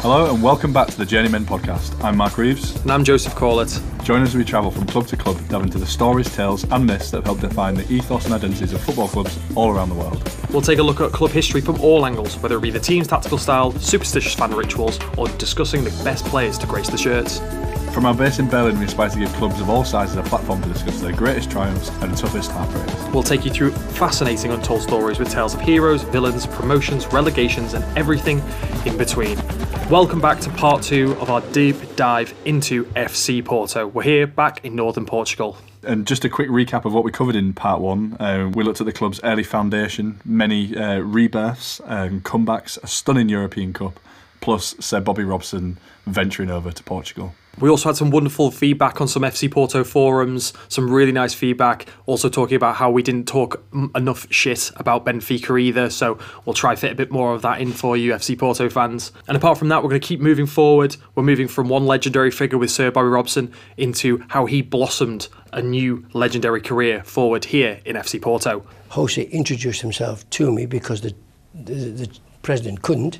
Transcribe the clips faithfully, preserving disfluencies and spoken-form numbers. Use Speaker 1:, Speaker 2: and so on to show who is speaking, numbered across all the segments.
Speaker 1: Hello and welcome back to the Journeymen podcast. I'm Mark Reeves.
Speaker 2: And I'm Joseph Corlett.
Speaker 1: Join us as we travel from club to club, delve into the stories, tales and myths that have helped define the ethos and identities of football clubs all around the world.
Speaker 2: We'll take a look at club history from all angles, whether it be the team's tactical style, superstitious fan rituals, or discussing the best players to grace the shirts.
Speaker 1: From our base in Berlin, we aspire to give clubs of all sizes a platform to discuss their greatest triumphs and toughest heartbreaks.
Speaker 2: We'll take you through fascinating untold stories with tales of heroes, villains, promotions, relegations and everything in between. Welcome back to part two of our deep dive into F C Porto. We're here back in northern Portugal.
Speaker 1: And just a quick recap of what we covered in part one. Uh, we looked at the club's early foundation, many uh, rebirths and comebacks, a stunning European Cup, plus Sir Bobby Robson venturing over to Portugal.
Speaker 2: We also had some wonderful feedback on some F C Porto forums, some really nice feedback, also talking about how we didn't talk m- enough shit about Benfica either, so we'll try to fit a bit more of that in for you F C Porto fans. And apart from that, we're going to keep moving forward. We're moving from one legendary figure with Sir Bobby Robson into how he blossomed a new legendary career forward here in F C Porto.
Speaker 3: Jose introduced himself to me because the, the, the president couldn't,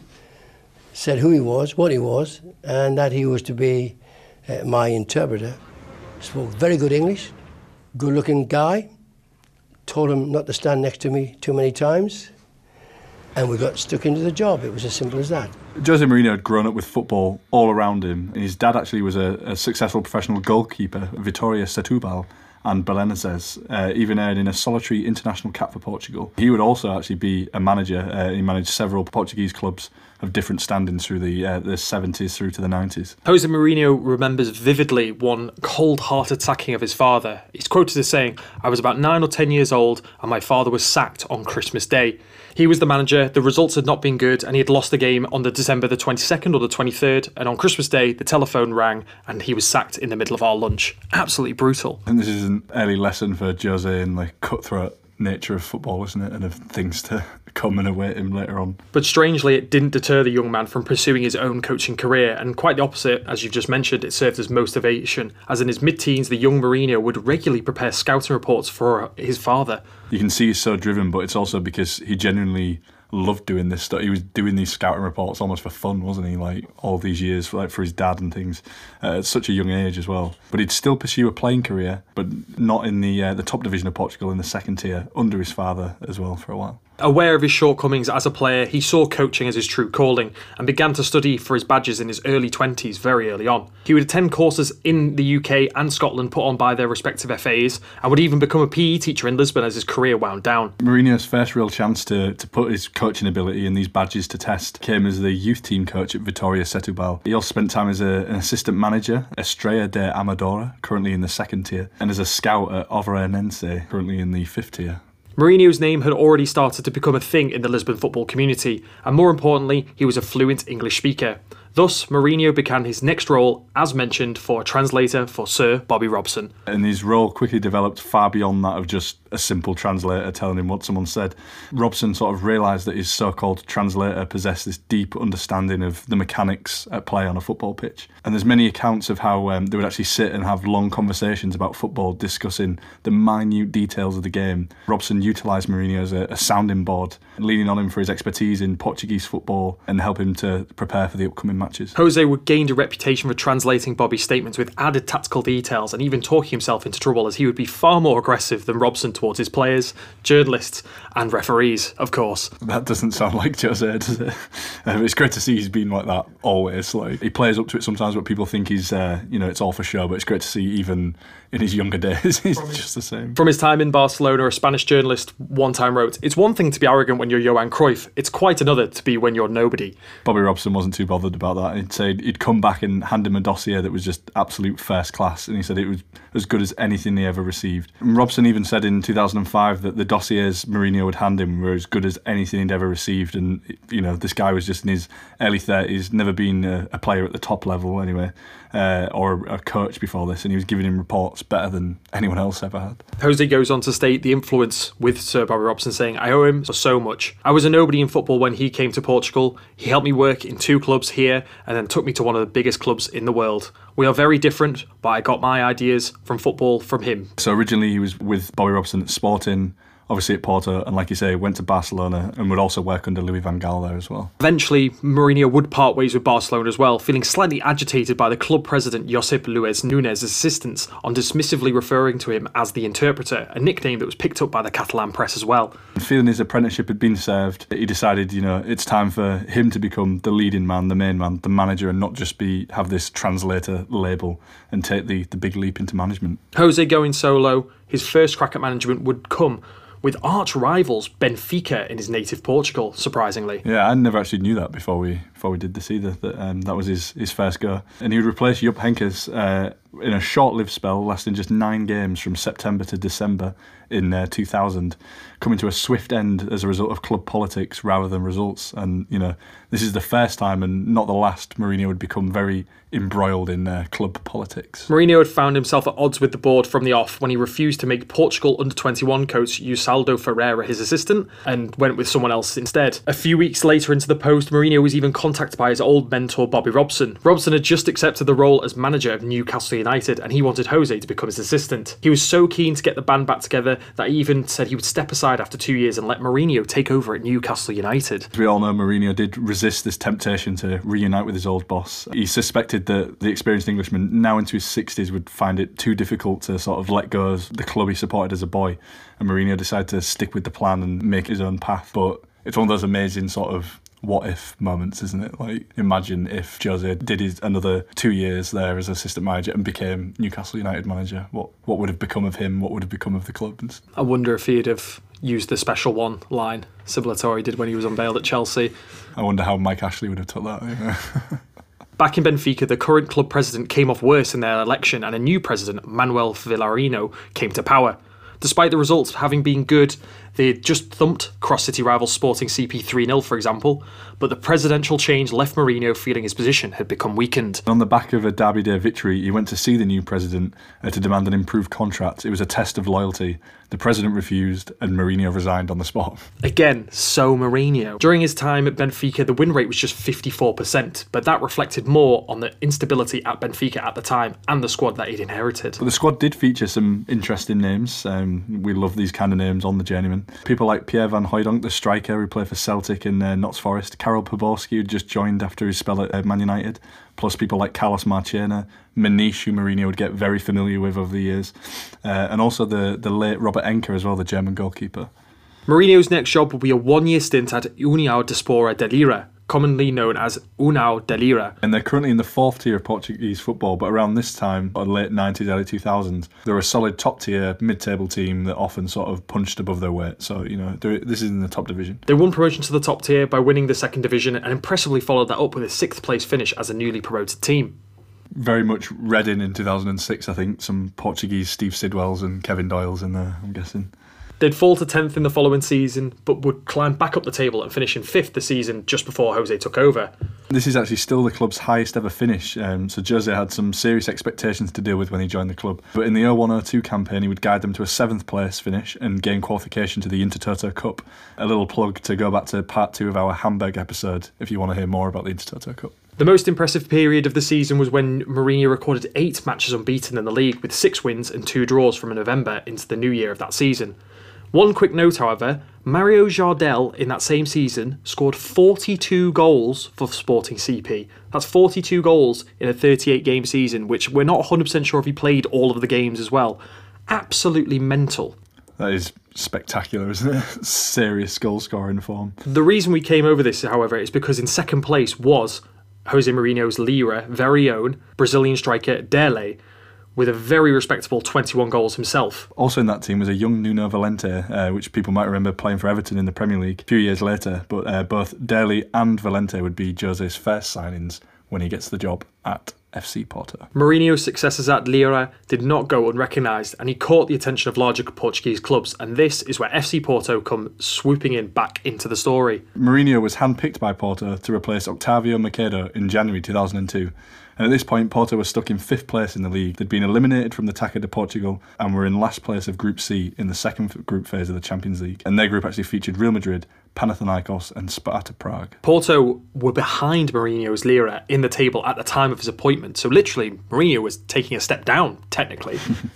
Speaker 3: said who he was, what he was, and that he was to be Uh, my interpreter. Spoke very good English, good-looking guy. Told him not to stand next to me too many times, and we got stuck into the job. It was as simple as that.
Speaker 1: Jose Mourinho had grown up with football all around him. His dad actually was a, a successful professional goalkeeper, Vitória Setúbal and Belenenses, uh, even earning a solitary international cap for Portugal. He would also actually be a manager. Uh, he managed several Portuguese clubs of different standings through the uh, the seventies through to the nineties.
Speaker 2: Jose Mourinho remembers vividly one cold-hearted sacking of his father. He's quoted as saying, "I was about nine or ten years old and my father was sacked on Christmas Day. He was the manager, the results had not been good and he had lost the game on the December the twenty-second or the twenty-third, and on Christmas Day the telephone rang and he was sacked in the middle of our lunch." Absolutely brutal.
Speaker 1: And this is an early lesson for Jose in the cutthroat nature of football, isn't it, and of things to come and await him later on.
Speaker 2: But strangely, it didn't deter the young man from pursuing his own coaching career, and quite the opposite, as you've just mentioned, it served as motivation, as in his mid-teens the young Mourinho would regularly prepare scouting reports for his father.
Speaker 1: You can see he's so driven, but it's also because he genuinely loved doing this stuff. He was doing these scouting reports almost for fun, wasn't he? Like all these years, like for his dad and things, uh, at such a young age as well. But he'd still pursue a playing career, but not in the uh, the top division of Portugal, in the second tier, under his father as well for a while.
Speaker 2: Aware of his shortcomings as a player, he saw coaching as his true calling and began to study for his badges in his early twenties very early on. He would attend courses in the U K and Scotland put on by their respective F As, and would even become a P E teacher in Lisbon as his career wound down. Mourinho's
Speaker 1: first real chance to, to put his coaching ability and these badges to test came as the youth team coach at Vitória Setúbal. He also spent time as a, an assistant manager at Estrela de Amadora, currently in the second tier, and as a scout at Ovarenense, currently in the fifth tier.
Speaker 2: Mourinho's name had already started to become a thing in the Lisbon football community, and more importantly, he was a fluent English speaker. Thus, Mourinho began his next role, as mentioned, for a translator for Sir Bobby Robson.
Speaker 1: And his role quickly developed far beyond that of just a simple translator telling him what someone said. Robson sort of realised that his so-called translator possessed this deep understanding of the mechanics at play on a football pitch. And there's many accounts of how um, they would actually sit and have long conversations about football, discussing the minute details of the game. Robson utilised Mourinho as a, a sounding board, leaning on him for his expertise in Portuguese football and help him to prepare for the upcoming matches.
Speaker 2: Jose would gain a reputation for translating Bobby's statements with added tactical details and even talking himself into trouble, as he would be far more aggressive than Robson towards his players, journalists and referees, of course.
Speaker 1: That doesn't sound like Jose, does it? Um, it's great to see he's been like that always. Like, he plays up to it sometimes, but people think he's, uh, you know, it's all for show, but it's great to see even in his younger days, he's just the same.
Speaker 2: From his time in Barcelona, a Spanish journalist one time wrote, "It's one thing to be arrogant when you're Johan Cruyff, it's quite another to be when you're nobody."
Speaker 1: Bobby Robson wasn't too bothered about that. He'd say he'd come back and hand him a dossier that was just absolute first class, and he said it was as good as anything he ever received. And Robson even said in two thousand five that the dossiers Mourinho would hand him were as good as anything he'd ever received, and you know, this guy was just in his early thirties, never been a, a player at the top level anyway, uh, or a coach before this, and he was giving him reports better than anyone else ever had.
Speaker 2: Jose goes on to state the influence with Sir Bobby Robson, saying, "I owe him so much. I was a nobody in football when he came to Portugal. He helped me work in two clubs here and then took me to one of the biggest clubs in the world. We are very different, but I got my ideas from football from him."
Speaker 1: So originally he was with Bobby Robson at Sporting, obviously at Porto, and like you say, went to Barcelona and would also work under Louis van Gaal there as well.
Speaker 2: Eventually, Mourinho would part ways with Barcelona as well, feeling slightly agitated by the club president Josep Luis Núñez's insistence on dismissively referring to him as the interpreter, a nickname that was picked up by the Catalan press as well.
Speaker 1: Feeling his apprenticeship had been served, he decided, you know, it's time for him to become the leading man, the main man, the manager, and not just be have this translator label and take the, the big leap into management.
Speaker 2: Jose going solo, his first crack at management would come with arch rivals Benfica in his native Portugal, surprisingly.
Speaker 1: Yeah, I never actually knew that before we before we did this either, that um, that was his, his first go. And he would replace Jupp Heynckes uh, in a short-lived spell lasting just nine games from September to December in uh, two thousand, coming to a swift end as a result of club politics rather than results. And, you know, this is the first time and not the last Mourinho would become very embroiled in uh, club politics.
Speaker 2: Mourinho had found himself at odds with the board from the off when he refused to make Portugal under twenty-one coach Usaldo Ferreira his assistant and went with someone else instead. A few weeks later into the post, Mourinho was even contacted by his old mentor Bobby Robson. Robson had just accepted the role as manager of Newcastle United and he wanted Jose to become his assistant. He was so keen to get the band back together that he even said he would step aside after two years and let Mourinho take over at Newcastle United.
Speaker 1: As we all know, Mourinho did resist this temptation to reunite with his old boss. He suspected that the experienced Englishman, now into his sixties, would find it too difficult to sort of let go of the club he supported as a boy, and Mourinho decided to stick with the plan and make his own path. But it's one of those amazing sort of what if moments, isn't it? Like, imagine if Jose did his another two years there as assistant manager and became Newcastle United manager. What what would have become of him? What would have become of the club?
Speaker 2: I wonder if he'd have used the special one line, similar to how he did when he was unveiled at Chelsea.
Speaker 1: I wonder how Mike Ashley would have took that. You know?
Speaker 2: Back in Benfica, the current club president came off worse in their election and a new president, Manuel Villarino, came to power. Despite the results having been good, they had just thumped cross-city rival Sporting C P three nil, for example, but the presidential change left Mourinho feeling his position had become weakened.
Speaker 1: On the back of a Derby Day victory, he went to see the new president uh, to demand an improved contract. It was a test of loyalty. The president refused and Mourinho resigned on the spot.
Speaker 2: Again, so Mourinho. During his time at Benfica, the win rate was just fifty-four percent, but that reflected more on the instability at Benfica at the time and the squad that he'd inherited.
Speaker 1: But the squad did feature some interesting names. Um, we love these kind of names on the journeyman. People like Pierre van Hooijdonk, the striker who played for Celtic and uh, Notts Forest, Karel Poborski, who just joined after his spell at uh, Man United, plus people like Carlos Marchena, Maniche, who Mourinho would get very familiar with over the years, uh, and also the, the late Robert Enke as well, the German goalkeeper.
Speaker 2: Mourinho's next job will be a one-year stint at União Desportiva de Lira, commonly known as União de Lira.
Speaker 1: And they're currently in the fourth tier of Portuguese football, but around this time, or late nineties, early two thousands, they're a solid top tier, mid-table team that often sort of punched above their weight. So, you know, this is in the top division.
Speaker 2: They won promotion to the top tier by winning the second division and impressively followed that up with a sixth place finish as a newly promoted team.
Speaker 1: Very much Reading in two thousand six, I think. Some Portuguese Steve Sidwells and Kevin Doyles in there, I'm guessing.
Speaker 2: They'd fall to tenth in the following season, but would climb back up the table and finish in fifth the season just before Jose took over.
Speaker 1: This is actually still the club's highest ever finish, um, so Jose had some serious expectations to deal with when he joined the club. But in the oh one oh two campaign, he would guide them to a seventh place finish and gain qualification to the Intertoto Cup. A little plug to go back to part two of our Hamburg episode if you want to hear more about the Intertoto Cup.
Speaker 2: The most impressive period of the season was when Mourinho recorded eight matches unbeaten in the league with six wins and two draws from November into the new year of that season. One quick note, however, Mario Jardel in that same season scored forty-two goals for Sporting C P. That's forty-two goals in a thirty-eight game season, which we're not one hundred percent sure if he played all of the games as well. Absolutely mental.
Speaker 1: That is spectacular, isn't it? Serious goal scoring form.
Speaker 2: The reason we came over this, however, is because in second place was Jose Mourinho's Lira very own Brazilian striker Dele, with a very respectable twenty-one goals himself.
Speaker 1: Also in that team was a young Nuno Valente, uh, which people might remember playing for Everton in the Premier League a few years later. But uh, both Dele and Valente would be Jose's first signings when he gets the job at F C Porto.
Speaker 2: Mourinho's successes at Lira did not go unrecognised, and he caught the attention of larger Portuguese clubs, and this is where F C Porto come swooping in back into the story.
Speaker 1: Mourinho was handpicked by Porto to replace Octavio Macedo in January two thousand two. And at this point, Porto was stuck in fifth place in the league. They'd been eliminated from the Taça de Portugal and were in last place of Group C in the second group phase of the Champions League. And their group actually featured Real Madrid, Panathinaikos and Sparta Prague.
Speaker 2: Porto were behind Mourinho's Lira in the table at the time of his appointment, so literally Mourinho was taking a step down, technically.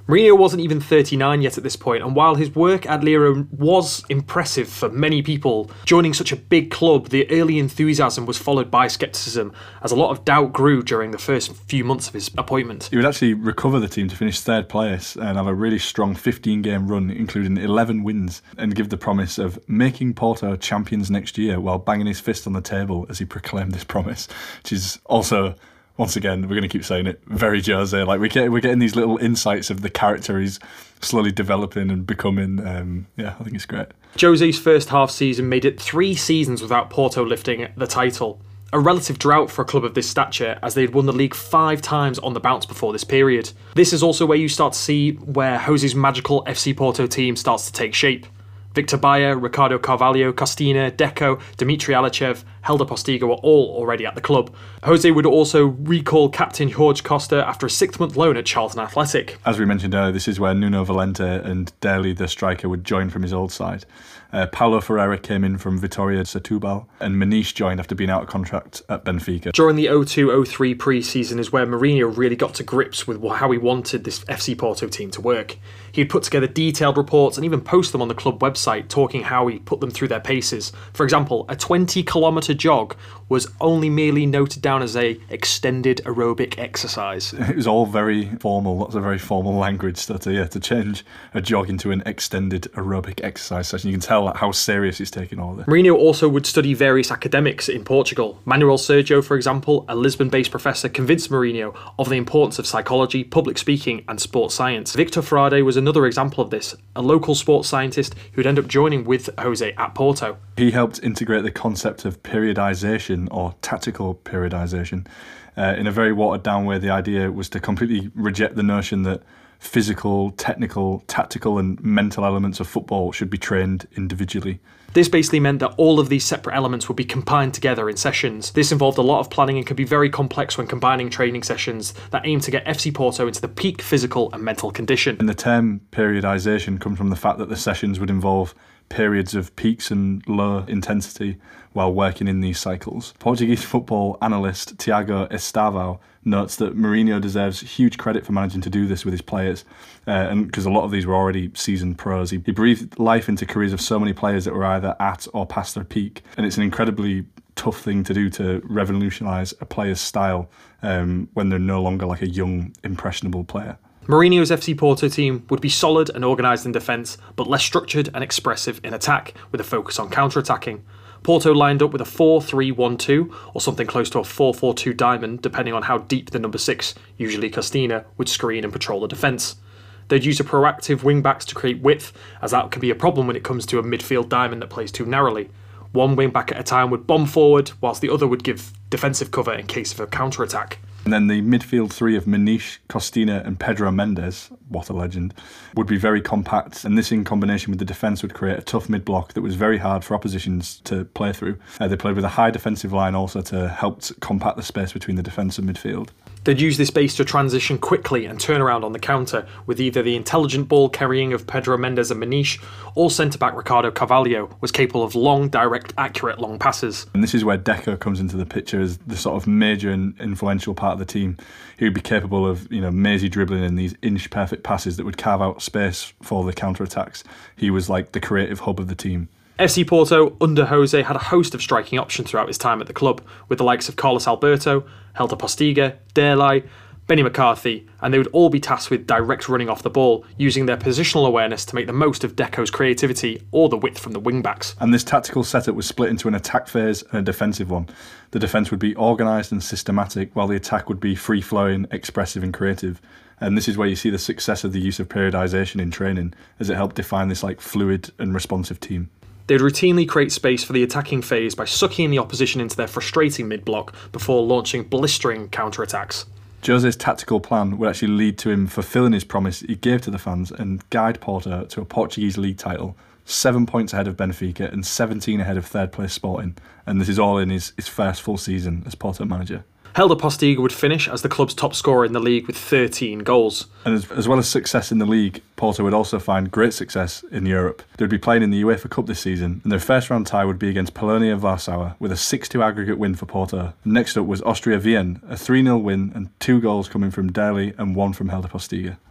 Speaker 2: Mourinho wasn't even thirty-nine yet at this point, and while his work at Lyon was impressive for many people, joining such a big club, the early enthusiasm was followed by scepticism, as a lot of doubt grew during the first few months of his appointment.
Speaker 1: He would actually recover the team to finish third place and have a really strong fifteen-game run, including eleven wins, and give the promise of making Porto champions next year while banging his fist on the table as he proclaimed this promise, which is also... Once again, we're going to keep saying it, very Jose. Like we get, we're getting these little insights of the character he's slowly developing and becoming. Um, yeah, I think it's great.
Speaker 2: Jose's first half season made it three seasons without Porto lifting the title. A relative drought for a club of this stature, as they'd won the league five times on the bounce before this period. This is also where you start to see where Jose's magical F C Porto team starts to take shape. Victor Bayer, Ricardo Carvalho, Costina, Deco, Dimitri Alichev, Helder Postiga were all already at the club. Jose would also recall captain Jorge Costa after a six-month loan at Charlton Athletic.
Speaker 1: As we mentioned earlier, this is where Nuno Valente and Daly, the striker, would join from his old side. Uh, Paulo Ferreira came in from Vitória Setúbal, and Maniche joined after being out of contract at Benfica.
Speaker 2: During the oh two oh three pre-season is where Mourinho really got to grips with how he wanted this F C Porto team to work. He'd put together detailed reports and even post them on the club website, talking how he put them through their paces. For example, a twenty kilometre jog was only merely noted down as a extended aerobic exercise.
Speaker 1: It was all very formal, lots of very formal language. So to, yeah, to change a jog into an extended aerobic exercise session, you can tell how serious he's taking all of this.
Speaker 2: Mourinho also would study various academics in Portugal. Manuel Sergio, for example, a Lisbon-based professor, convinced Mourinho of the importance of psychology, public speaking and sports science. Victor Frade was another example of this, a local sports scientist who'd end up joining with Jose at Porto.
Speaker 1: He helped integrate the concept of periodisation, or tactical periodisation, uh, in a very watered-down way. The idea was to completely reject the notion that physical, technical, tactical and mental elements of football should be trained individually.
Speaker 2: This basically meant that all of these separate elements would be combined together in sessions. This involved a lot of planning and can be very complex when combining training sessions that aim to get F C Porto into the peak physical and mental condition.
Speaker 1: And the term periodisation comes from the fact that the sessions would involve periods of peaks and low intensity while working in these cycles. Portuguese football analyst Tiago Estavao notes that Mourinho deserves huge credit for managing to do this with his players, uh, and because a lot of these were already seasoned pros. He, he breathed life into careers of so many players that were either at or past their peak, and it's an incredibly tough thing to do, to revolutionise a player's style um, when they're no longer like a young, impressionable player.
Speaker 2: Mourinho's F C Porto team would be solid and organised in defence, but less structured and expressive in attack, with a focus on counter-attacking. Porto lined up with a four three one two, or something close to a four four two diamond, depending on how deep the number six, usually Costina, would screen and patrol the defence. They'd use a proactive wing-backs to create width, as that can be a problem when it comes to a midfield diamond that plays too narrowly. One wing-back at a time would bomb forward, whilst the other would give defensive cover in case of a counter-attack.
Speaker 1: And then the midfield three of Maniche, Costina and Pedro Mendes, what a legend, would be very compact, and this in combination with the defence would create a tough mid-block that was very hard for oppositions to play through. Uh, they played with a high defensive line also to help compact the space between the defence and midfield.
Speaker 2: They'd use this base to transition quickly and turn around on the counter, with either the intelligent ball carrying of Pedro Mendes and Maniche, or centre-back Ricardo Carvalho was capable of long, direct, accurate long passes.
Speaker 1: And this is where Deco comes into the picture as the sort of major and influential part of the team. He would be capable of, you know, mazy dribbling in these inch-perfect passes that would carve out space for the counter-attacks. He was like the creative hub of the team.
Speaker 2: F C Porto, under Jose, had a host of striking options throughout his time at the club, with the likes of Carlos Alberto, Helder Postiga, Daly, Benny McCarthy, and they would all be tasked with direct running off the ball, using their positional awareness to make the most of Deco's creativity or the width from the wing-backs.
Speaker 1: And this tactical setup was split into an attack phase and a defensive one. The defence would be organised and systematic, while the attack would be free-flowing, expressive and creative. And this is where you see the success of the use of periodisation in training, as it helped define this like fluid and responsive team.
Speaker 2: They'd routinely create space for the attacking phase by sucking the opposition into their frustrating mid-block before launching blistering counter-attacks.
Speaker 1: Jose's tactical plan would actually lead to him fulfilling his promise he gave to the fans and guide Porto to a Portuguese league title, seven points ahead of Benfica and seventeen ahead of third place Sporting, and this is all in his, his first full season as Porto manager.
Speaker 2: Helder Postiga would finish as the club's top scorer in the league with thirteen goals.
Speaker 1: And as, as well as success in the league, Porto would also find great success in Europe. They'd be playing in the UEFA Cup this season, and their first round tie would be against Polonia Warsaw with a six two aggregate win for Porto. Next up was Austria Vienna, a three nil win and two goals coming from Daly and one from Helder Postiga.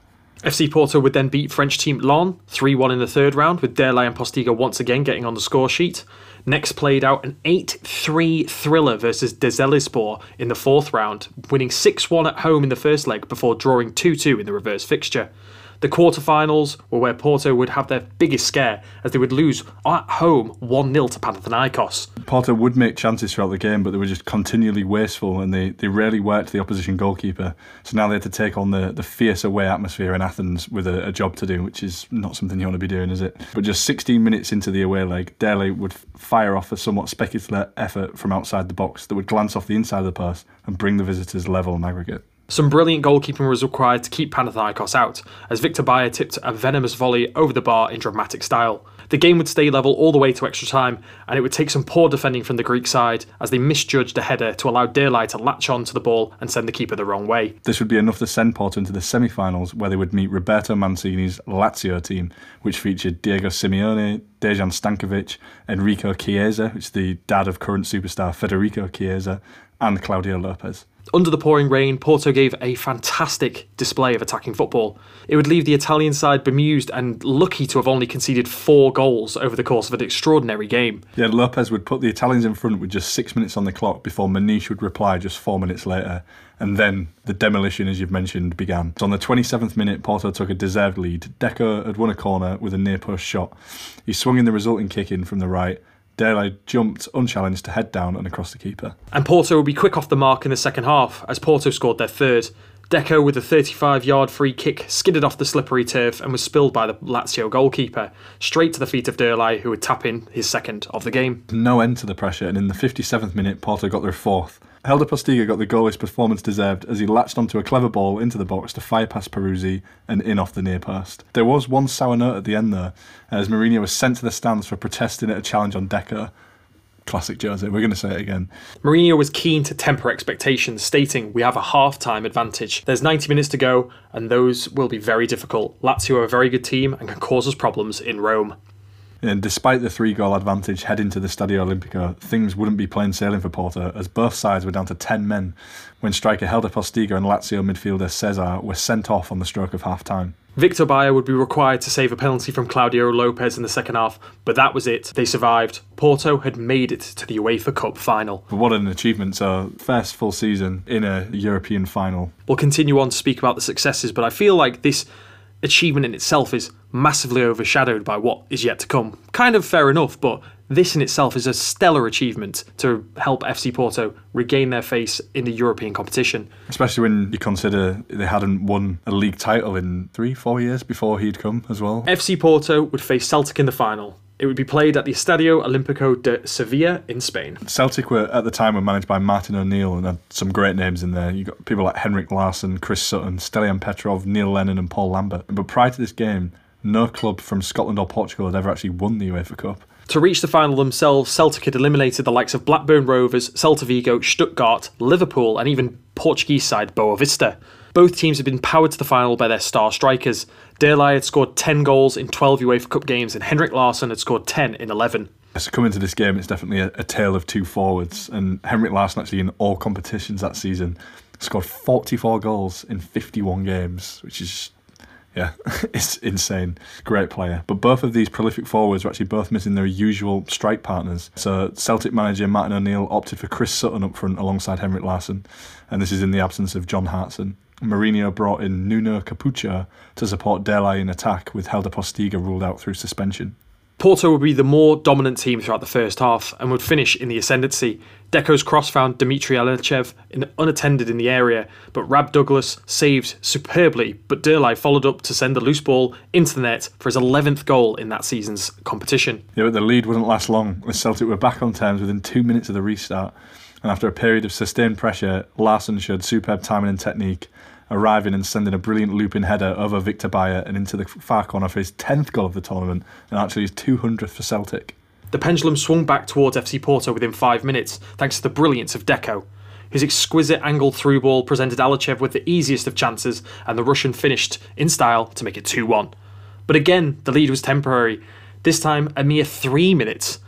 Speaker 2: F C Porto would then beat French team Lens three one in the third round, with Derlei and Postiga once again getting on the score sheet. Next played out an eight three thriller versus Denizlispor in the fourth round, winning six one at home in the first leg before drawing two two in the reverse fixture. The quarterfinals were where Porto would have their biggest scare, as they would lose at home one nil to Panathinaikos.
Speaker 1: Porto would make chances throughout the game, but they were just continually wasteful, and they, they rarely worked the opposition goalkeeper. So now they had to take on the, the fierce away atmosphere in Athens with a, a job to do, which is not something you want to be doing, is it? But just sixteen minutes into the away leg, Derlei would fire off a somewhat spectacular effort from outside the box that would glance off the inside of the post and bring the visitors level in aggregate.
Speaker 2: Some brilliant goalkeeping was required to keep Panathinaikos out, as Victor Bayer tipped a venomous volley over the bar in dramatic style. The game would stay level all the way to extra time, and it would take some poor defending from the Greek side as they misjudged a header to allow Derlei to latch on to the ball and send the keeper the wrong way.
Speaker 1: This would be enough to send Porto into the semi-finals, where they would meet Roberto Mancini's Lazio team, which featured Diego Simeone, Dejan Stankovic, Enrico Chiesa, which is the dad of current superstar Federico Chiesa, and Claudio Lopez.
Speaker 2: Under the pouring rain, Porto gave a fantastic display of attacking football. It would leave the Italian side bemused and lucky to have only conceded four goals over the course of an extraordinary game.
Speaker 1: Yeah, Lopez would put the Italians in front with just six minutes on the clock before Maniche would reply just four minutes later. And then the demolition, as you've mentioned, began. So on the twenty-seventh minute, Porto took a deserved lead. Deco had won a corner with a near-post shot. He swung in the resulting kick-in from the right. Derlei jumped unchallenged to head down and across the keeper.
Speaker 2: And Porto would be quick off the mark in the second half, as Porto scored their third. Deco, with a thirty-five-yard free kick, skidded off the slippery turf and was spilled by the Lazio goalkeeper, straight to the feet of Derlei, who would tap in his second of the game.
Speaker 1: No end to the pressure, and in the fifty-seventh minute, Porto got their fourth. Helder Postiga got the goal his performance deserved as he latched onto a clever ball into the box to fire past Peruzzi and in off the near post. There was one sour note at the end though, as Mourinho was sent to the stands for protesting at a challenge on Deco. Classic Jose, we're going to say it again.
Speaker 2: Mourinho was keen to temper expectations, stating, "We have a half-time advantage. There's ninety minutes to go, and those will be very difficult. Lazio are a very good team and can cause us problems in Rome."
Speaker 1: And despite the three-goal advantage heading to the Stadio Olimpico, things wouldn't be plain sailing for Porto, as both sides were down to ten men when striker Helder Postiga and Lazio midfielder Cesar were sent off on the stroke of half-time.
Speaker 2: Victor Bayer would be required to save a penalty from Claudio Lopez in the second half, but that was it. They survived. Porto had made it to the UEFA Cup final.
Speaker 1: But what an achievement. So, first full season in a European final.
Speaker 2: We'll continue on to speak about the successes, but I feel like this achievement in itself is massively overshadowed by what is yet to come. Kind of fair enough, but this in itself is a stellar achievement to help F C Porto regain their face in the European competition.
Speaker 1: Especially when you consider they hadn't won a league title in three, four years before he'd come as well.
Speaker 2: F C Porto would face Celtic in the final. It would be played at the Estadio Olimpico de Sevilla in Spain.
Speaker 1: Celtic were at the time were managed by Martin O'Neill and had some great names in there. You got people like Henrik Larsson, Chris Sutton, Stelian Petrov, Neil Lennon and Paul Lambert. But prior to this game, no club from Scotland or Portugal had ever actually won the UEFA Cup.
Speaker 2: To reach the final themselves, Celtic had eliminated the likes of Blackburn Rovers, Celta Vigo, Stuttgart, Liverpool and even Portuguese side Boa Vista. Both teams had been powered to the final by their star strikers. Derlei had scored ten goals in twelve UEFA Cup games and Henrik Larsson had scored ten in eleven.
Speaker 1: So coming to this game, it's definitely a, a tale of two forwards, and Henrik Larsson actually in all competitions that season scored forty-four goals in fifty-one games, which is, yeah, it's insane. Great player. But both of these prolific forwards were actually both missing their usual strike partners. So Celtic manager Martin O'Neill opted for Chris Sutton up front alongside Henrik Larsson, and this is in the absence of John Hartson. Mourinho brought in Nuno Capucho to support Derlei in attack, with Helder Postiga ruled out through suspension.
Speaker 2: Porto would be the more dominant team throughout the first half and would finish in the ascendancy. Deco's cross found Dimitri Alichev in, unattended in the area, but Rab Douglas saved superbly, but Derlei followed up to send the loose ball into the net for his eleventh goal in that season's competition.
Speaker 1: Yeah, but the lead wouldn't last long, as Celtic were back on terms within two minutes of the restart, and after a period of sustained pressure, Larsson showed superb timing and technique, arriving and sending a brilliant looping header over Victor Bayer and into the far corner for his tenth goal of the tournament, and actually his two hundredth for Celtic.
Speaker 2: The pendulum swung back towards F C Porto within five minutes, thanks to the brilliance of Deco. His exquisite angled through ball presented Alichev with the easiest of chances, and the Russian finished in style to make it two one. But again, the lead was temporary. This time, a mere three minutes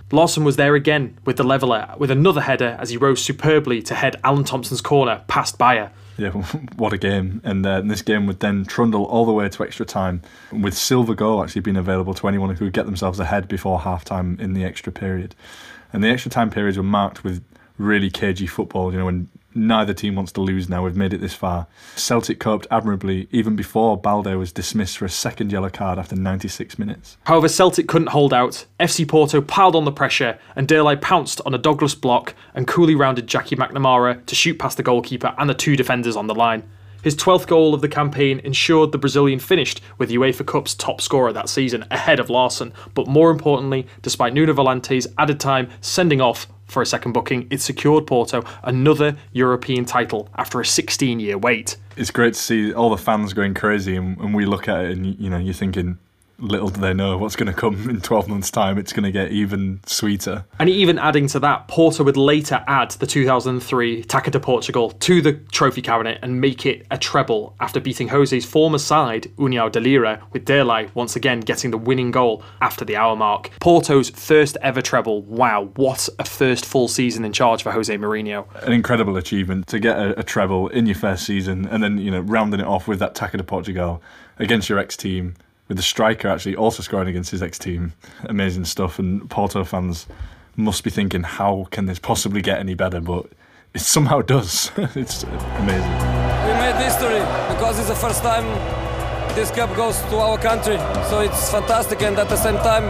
Speaker 2: Larsson was there again with the leveller, with another header as he rose superbly to head Alan Thompson's corner past Bayer.
Speaker 1: Yeah, what a game. And uh, this game would then trundle all the way to extra time, with silver goal actually being available to anyone who could get themselves ahead before half-time in the extra period. And the extra time periods were marked with really cagey football, you know, when neither team wants to lose now. We've made it this far. Celtic coped admirably even before Balde was dismissed for a second yellow card after ninety-six minutes.
Speaker 2: However, Celtic couldn't hold out. F C Porto piled on the pressure and Derlei pounced on a Douglas block and coolly rounded Jackie McNamara to shoot past the goalkeeper and the two defenders on the line. His twelfth goal of the campaign ensured the Brazilian finished with UEFA Cup's top scorer that season, ahead of Larsson. But more importantly, despite Nuno Valente's added time sending off for a second booking, it secured Porto another European title after a sixteen-year wait.
Speaker 1: It's great to see all the fans going crazy, and, and we look at it and, you know, you're thinking, little do they know what's going to come in twelve months' time. It's going to get even sweeter.
Speaker 2: And even adding to that, Porto would later add the two thousand three Taça de Portugal to the trophy cabinet and make it a treble after beating Jose's former side, União de Lira, with Derlei once again getting the winning goal after the hour mark. Porto's first ever treble. Wow, what a first full season in charge for Jose Mourinho.
Speaker 1: An incredible achievement to get a, a treble in your first season, and then, you know, rounding it off with that Taça de Portugal against your ex-team, with the striker actually also scoring against his ex-team. Amazing stuff, and Porto fans must be thinking, how can this possibly get any better? But it somehow does. It's amazing.
Speaker 4: We made history because it's the first time this cup goes to our country, so it's fantastic. And at the same time,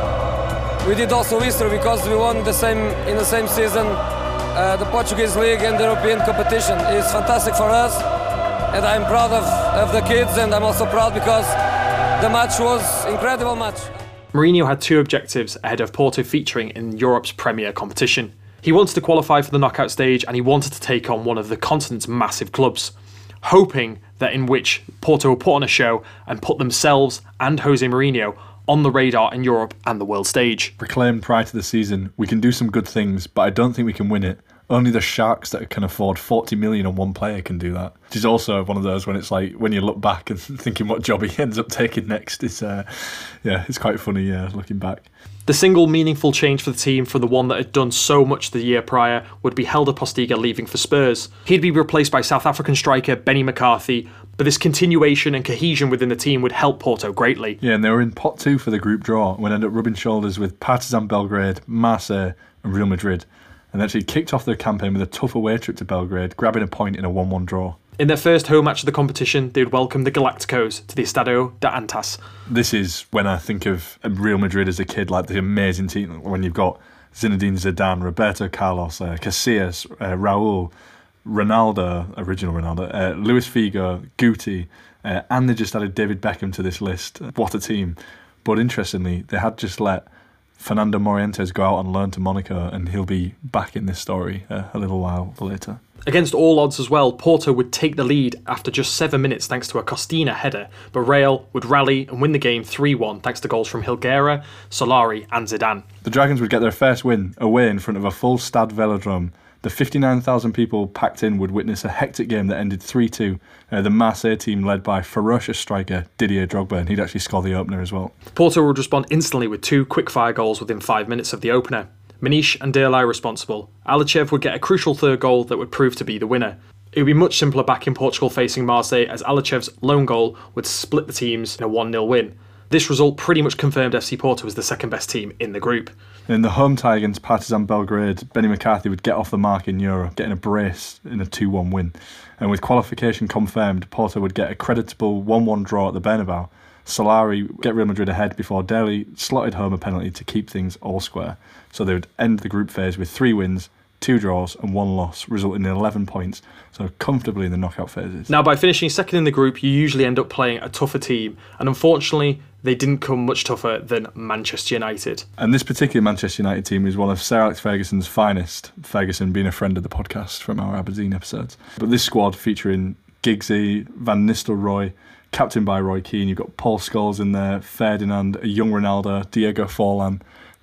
Speaker 4: we did also history because we won the same in the same season uh, the Portuguese League and the European competition. It's fantastic for us, and I'm proud of, of the kids, and I'm also proud because the match was an incredible match.
Speaker 2: Mourinho had two objectives ahead of Porto featuring in Europe's premier competition. He wanted to qualify for the knockout stage, and he wanted to take on one of the continent's massive clubs, hoping that in which Porto would put on a show and put themselves and Jose Mourinho on the radar in Europe and the world stage.
Speaker 1: Proclaimed prior to the season, we can do some good things, but I don't think we can win it. Only the Sharks that can afford forty million on one player can do that. Which is also one of those when it's like, when you look back and thinking what job he ends up taking next, it's uh, yeah, it's quite funny uh, looking back.
Speaker 2: The single meaningful change for the team from the one that had done so much the year prior would be Helder Postiga leaving for Spurs. He'd be replaced by South African striker Benny McCarthy, but this continuation and cohesion within the team would help Porto greatly.
Speaker 1: Yeah, and they were in pot two for the group draw when they ended up rubbing shoulders with Partizan Belgrade, Marseille and Real Madrid, and actually kicked off their campaign with a tough away trip to Belgrade, grabbing a point in a one one draw.
Speaker 2: In their first home match of the competition, they would welcome the Galacticos to the Estadio de Antas.
Speaker 1: This is when I think of Real Madrid as a kid, like the amazing team, when you've got Zinedine Zidane, Roberto Carlos, uh, Casillas, uh, Raul, Ronaldo, original Ronaldo, uh, Luis Figo, Guti, uh, and they just added David Beckham to this list. What a team. But interestingly, they had just let Fernando Morientes go out on loan to Monaco, and he'll be back in this story uh, a little while later.
Speaker 2: Against all odds as well, Porto would take the lead after just seven minutes thanks to a Costina header, but Real would rally and win the game three one thanks to goals from Hilguera, Solari and Zidane.
Speaker 1: The Dragons would get their first win away in front of a full Stade Velodrome. The fifty-nine thousand people packed in would witness a hectic game that ended three two. Uh, the Marseille team led by ferocious striker Didier Drogba, and he'd actually score the opener as well.
Speaker 2: Porto would respond instantly with two quick-fire goals within five minutes of the opener. Manish and Derlei responsible. Alichev would get a crucial third goal that would prove to be the winner. It would be much simpler back in Portugal facing Marseille, as Alichev's lone goal would split the teams in a one nil win. This result pretty much confirmed F C Porto as the second best team in the group.
Speaker 1: In the home tie against Partizan Belgrade, Benny McCarthy would get off the mark in Europe, getting a brace in a two one win. And with qualification confirmed, Porto would get a creditable one one draw at the Bernabeu. Solari get Real Madrid ahead before Delhi slotted home a penalty to keep things all square. So they would end the group phase with three wins, two draws and one loss, resulting in eleven points, so comfortably in the knockout phases.
Speaker 2: Now, by finishing second in the group, you usually end up playing a tougher team, and unfortunately, they didn't come much tougher than Manchester United.
Speaker 1: And this particular Manchester United team is one of Sir Alex Ferguson's finest, Ferguson being a friend of the podcast from our Aberdeen episodes. But this squad featuring Giggsy, Van Nistelrooy, captained by Roy Keane, you've got Paul Scholes in there, Ferdinand, a young Ronaldo, Diego Forlan.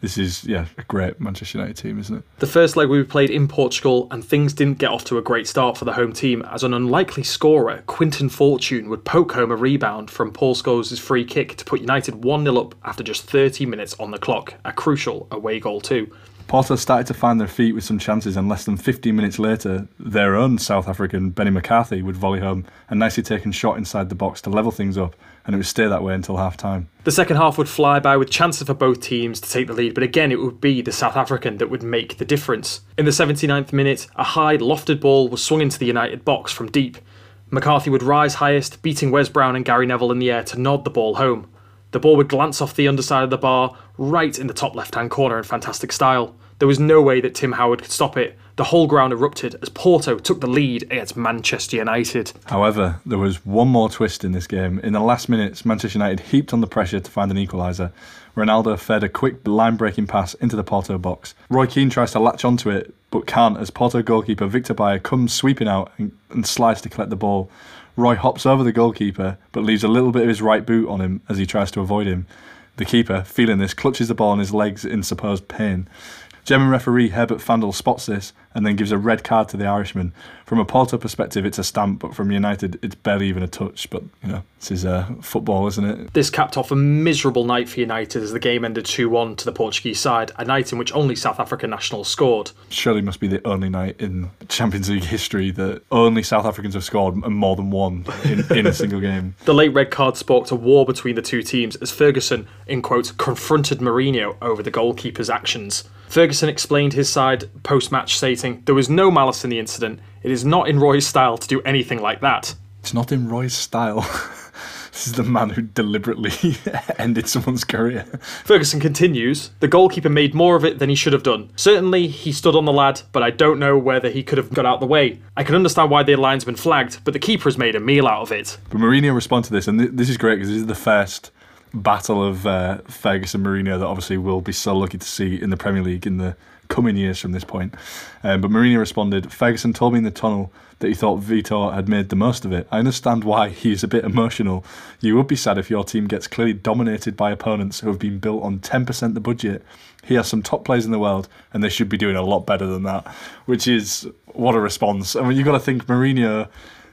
Speaker 1: This is, yeah, a great Manchester United team, isn't it?
Speaker 2: The first leg we played in Portugal, and things didn't get off to a great start for the home team, as an unlikely scorer, Quinton Fortune, would poke home a rebound from Paul Scholes' free kick to put United one nil up after just thirty minutes on the clock, a crucial away goal too.
Speaker 1: Porto started to find their feet with some chances, and less than fifteen minutes later, their own South African Benny McCarthy would volley home a nicely taken shot inside the box to level things up, and it would stay that way until half-time.
Speaker 2: The second half would fly by with chances for both teams to take the lead, but again it would be the South African that would make the difference. In the seventy-ninth minute, a high lofted ball was swung into the United box from deep. McCarthy would rise highest, beating Wes Brown and Gary Neville in the air to nod the ball home. The ball would glance off the underside of the bar, right in the top left-hand corner in fantastic style. There was no way that Tim Howard could stop it. The whole ground erupted as Porto took the lead against Manchester United.
Speaker 1: However, there was one more twist in this game. In the last minutes, Manchester United heaped on the pressure to find an equaliser. Ronaldo fed a quick line-breaking pass into the Porto box. Roy Keane tries to latch onto it, but can't, as Porto goalkeeper Victor Bayer comes sweeping out and, and slides to collect the ball. Roy hops over the goalkeeper, but leaves a little bit of his right boot on him as he tries to avoid him. The keeper, feeling this, clutches the ball on his legs in supposed pain. German referee Herbert Fandel spots this and then gives a red card to the Irishman. From a Porto perspective, it's a stamp, but from United, it's barely even a touch. But, you know, this is uh, football, isn't it?
Speaker 2: This capped off a miserable night for United as the game ended two one to the Portuguese side, a night in which only South African nationals scored.
Speaker 1: Surely must be the only night in Champions League history that only South Africans have scored more than one in, in a single game.
Speaker 2: The late red card sparked a war between the two teams as Ferguson, in quotes, confronted Mourinho over the goalkeeper's actions. Ferguson explained his side post-match, stating, "There was no malice in the incident. It is not in Roy's style to do anything like that."
Speaker 1: It's not in Roy's style. This is the man who deliberately ended someone's career.
Speaker 2: Ferguson continues, "The goalkeeper made more of it than he should have done. Certainly, he stood on the lad, but I don't know whether he could have got out the way. I can understand why the linesman flagged, but the keeper has made a meal out of it."
Speaker 1: But Mourinho responded to this, and th- this is great because this is the first battle of uh, Ferguson Mourinho that obviously we'll be so lucky to see in the Premier League in the coming years from this point. Um, but Mourinho responded, "Ferguson told me in the tunnel that he thought Vitor had made the most of it. I understand why he's a bit emotional. You would be sad if your team gets clearly dominated by opponents who have been built on ten percent the budget. He has some top players in the world and they should be doing a lot better than that." Which is, what a response. I mean, you've got to think Mourinho,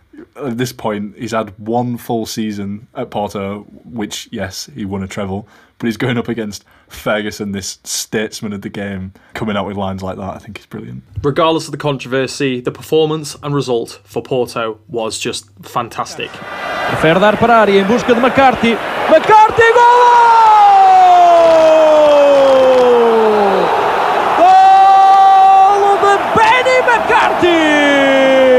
Speaker 1: at this point, he's had one full season at Porto, which, yes, he won a treble, but he's going up against Ferguson, this statesman of the game, coming out with lines like that. I think he's brilliant.
Speaker 2: Regardless of the controversy, the performance and result for Porto was just fantastic.
Speaker 5: Prefere dar para a área em busca de McCarthy. McCarthy, golo! Golo de Benny McCarthy!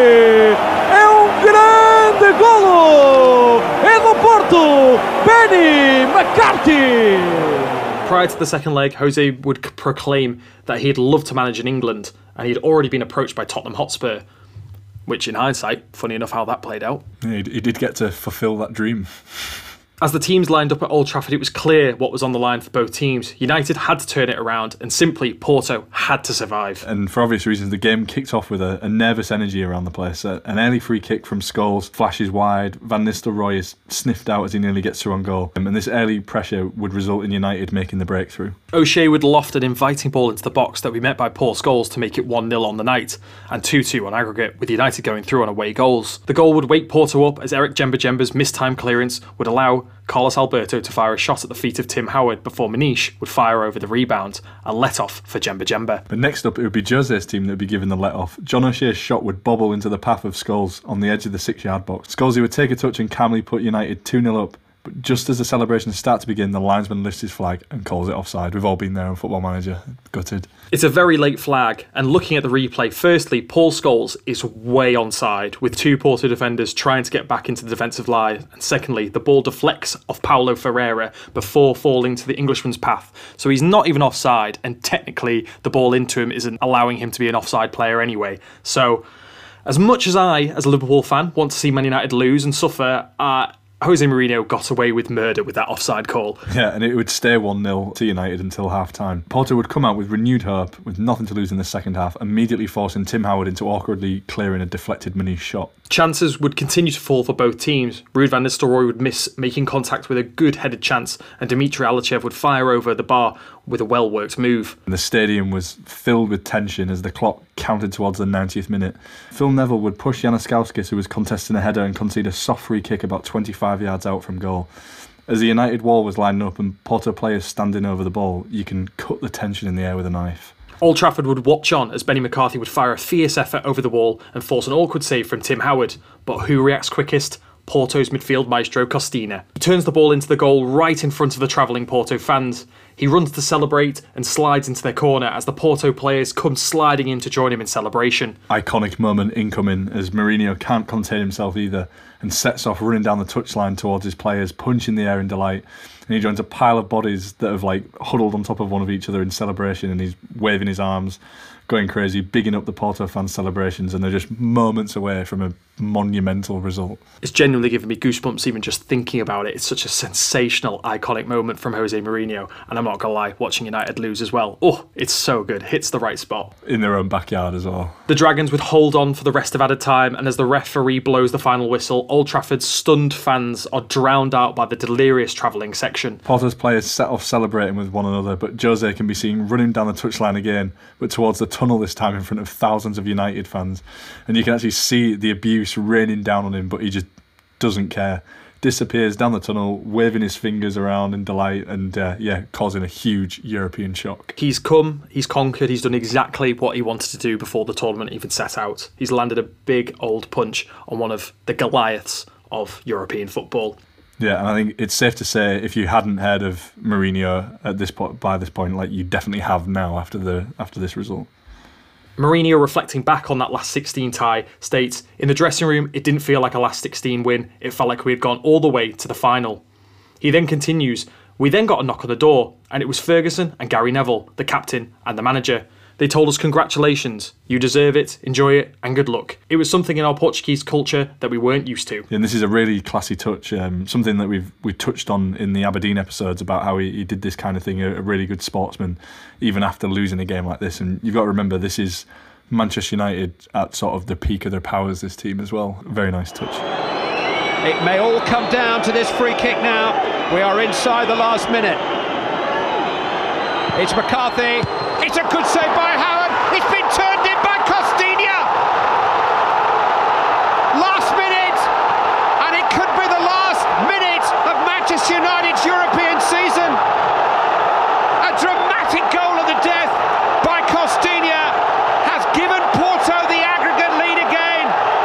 Speaker 5: Golo! É do Porto! Benny McCarthy!
Speaker 2: Prior to the second leg, Jose would c- proclaim that he'd love to manage in England, and he'd already been approached by Tottenham Hotspur, which in hindsight, funny enough how that played out.
Speaker 1: Yeah, he, he did get to fulfil that dream.
Speaker 2: As the teams lined up at Old Trafford, it was clear what was on the line for both teams. United had to turn it around, and simply Porto had to survive.
Speaker 1: And for obvious reasons, the game kicked off with a, a nervous energy around the place. Uh, an early free kick from Scholes flashes wide. Van Nistelrooy is sniffed out as he nearly gets through on goal. Um, and this early pressure would result in United making the breakthrough.
Speaker 2: O'Shea would loft an inviting ball into the box that we met by Paul Scholes to make it one nil on the night, and two two on aggregate, with United going through on away goals. The goal would wake Porto up as Eric Djemba Djemba's mistime clearance would allow Carlos Alberto to fire a shot at the feet of Tim Howard before Manish would fire over the rebound, a let-off for Djemba Djemba.
Speaker 1: But next up, it would be Jose's team that would be given the let-off. John O'Shea's shot would bobble into the path of Scholes on the edge of the six-yard box. Scholesy would take a touch and calmly put United two nil up. But just as the celebrations start to begin, the linesman lifts his flag and calls it offside. We've all been there on Football Manager. Gutted.
Speaker 2: It's a very late flag, and looking at the replay, firstly, Paul Scholes is way onside, with two Porto defenders trying to get back into the defensive line, and secondly, the ball deflects off Paulo Ferreira before falling to the Englishman's path. So he's not even offside, and technically the ball into him isn't allowing him to be an offside player anyway. So, as much as I, as a Liverpool fan, want to see Man United lose and suffer, uh, Jose Mourinho got away with murder with that offside call.
Speaker 1: Yeah, and it would stay one nil to United until half-time. Porto would come out with renewed hope, with nothing to lose in the second half, immediately forcing Tim Howard into awkwardly clearing a deflected Manish shot.
Speaker 2: Chances would continue to fall for both teams. Ruud van Nistelrooy would miss making contact with a good headed chance, and Dmitry Alachev would fire over the bar with a well-worked move.
Speaker 1: And the stadium was filled with tension as the clock counted towards the ninetieth minute. Phil Neville would push Januszkowskis, who was contesting a header, and concede a soft free kick about twenty-five yards out from goal. As the United wall was lining up and Porto players standing over the ball, you can cut the tension in the air with a knife.
Speaker 2: Old Trafford would watch on as Benny McCarthy would fire a fierce effort over the wall and force an awkward save from Tim Howard. But who reacts quickest? Porto's midfield maestro Costina. He turns the ball into the goal right in front of the travelling Porto fans. He runs to celebrate and slides into their corner as the Porto players come sliding in to join him in celebration.
Speaker 1: Iconic moment incoming as Mourinho can't contain himself either and sets off running down the touchline towards his players, punching the air in delight. And he joins a pile of bodies that have like huddled on top of one of each other in celebration, and he's waving his arms, going crazy, bigging up the Porto fans' celebrations, and they're just moments away from a monumental result.
Speaker 2: It's genuinely giving me goosebumps even just thinking about it. It's such a sensational, iconic moment from Jose Mourinho, and I'm not gonna lie, watching United lose as well. Oh, it's so good. Hits the right spot.
Speaker 1: In their own backyard as well.
Speaker 2: The Dragons would hold on for the rest of added time, and as the referee blows the final whistle, Old Trafford's stunned fans are drowned out by the delirious travelling section.
Speaker 1: Porto's players set off celebrating with one another, but Jose can be seen running down the touchline again, but towards the tunnel this time in front of thousands of United fans. And you can actually see the abuse raining down on him, but he just doesn't care. Disappears down the tunnel, waving his fingers around in delight and, uh, yeah, causing a huge European shock.
Speaker 2: He's come, he's conquered, he's done exactly what he wanted to do before the tournament even set out. He's landed a big old punch on one of the Goliaths of European football.
Speaker 1: Yeah, and I think it's safe to say if you hadn't heard of Mourinho at this point, by this point, like you definitely have now after the after this result.
Speaker 2: Mourinho, reflecting back on that last sixteen tie, states, "In the dressing room, it didn't feel like a last sixteen win. It felt like we had gone all the way to the final." He then continues, "We then got a knock on the door, and it was Ferguson and Gary Neville, the captain and the manager. They told us congratulations, you deserve it, enjoy it, and good luck. It was something in our Portuguese culture that we weren't used to."
Speaker 1: And this is a really classy touch, um, something that we've we touched on in the Aberdeen episodes about how he, he did this kind of thing, a, a really good sportsman, even after losing a game like this. And you've got to remember, this is Manchester United at sort of the peak of their powers, this team as well. Very nice touch.
Speaker 6: It may all come down to this free kick now. We are inside the last minute. It's McCarthy. It's a good save by Howard. It's been turned in by Costinha. Last minute, and it could be the last minute of Manchester United's European season. A dramatic goal of the death by Costinha has given Porto the aggregate lead again.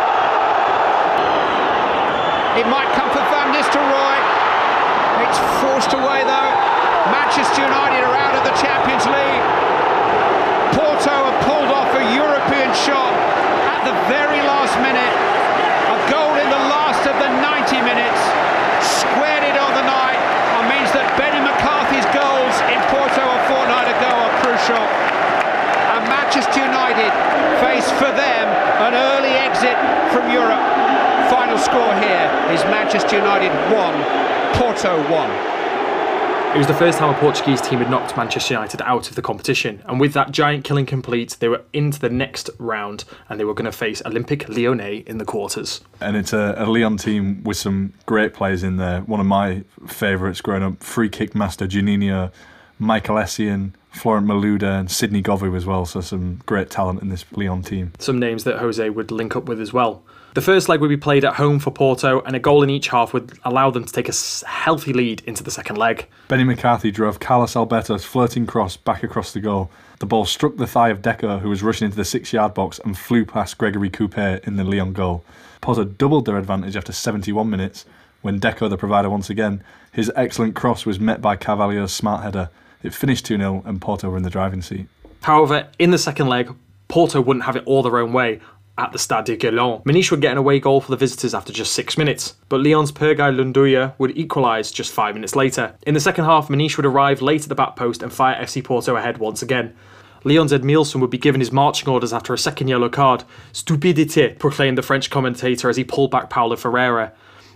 Speaker 6: It might come for Van Nistelrooy. It's forced away though. Manchester United are out of the Champions League. Porto have pulled off a European shot at the very last minute. A goal in the last of the ninety minutes. Squared it on the night and means that Benny McCarthy's goals in Porto a fortnight ago are crucial. And Manchester United face for them an early exit from Europe. Final score here is Manchester United one, Porto one.
Speaker 2: It was the first time a Portuguese team had knocked Manchester United out of the competition, and with that giant killing complete, they were into the next round and they were going to face Olympique Lyonnais in the quarters.
Speaker 1: And it's a, a Lyon team with some great players in there. One of my favourites growing up, free kick master Juninho, Michael Essien, Florent Malouda and Sidney Govou as well, so some great talent in this Lyon team.
Speaker 2: Some names that Jose would link up with as well. The first leg would be played at home for Porto, and a goal in each half would allow them to take a healthy lead into the second leg.
Speaker 1: Benny McCarthy drove Carlos Alberto's flirting cross back across the goal. The ball struck the thigh of Deco, who was rushing into the six-yard box, and flew past Gregory Coupé in the Lyon goal. Porto doubled their advantage after seventy-one minutes, when Deco, the provider once again, his excellent cross was met by Carvalho's smart header. It finished two nil, and Porto were in the driving seat.
Speaker 2: However, in the second leg, Porto wouldn't have it all their own way. At the Stade de Guerlain, Manish would get an away goal for the visitors after just six minutes, but Lyon's Pergay Lunduya would equalise just five minutes later. In the second half, Manish would arrive late at the back post and fire F C Porto ahead once again. Lyon's Ed Mielson would be given his marching orders after a second yellow card. Stupidité, proclaimed the French commentator as he pulled back Paulo Ferreira.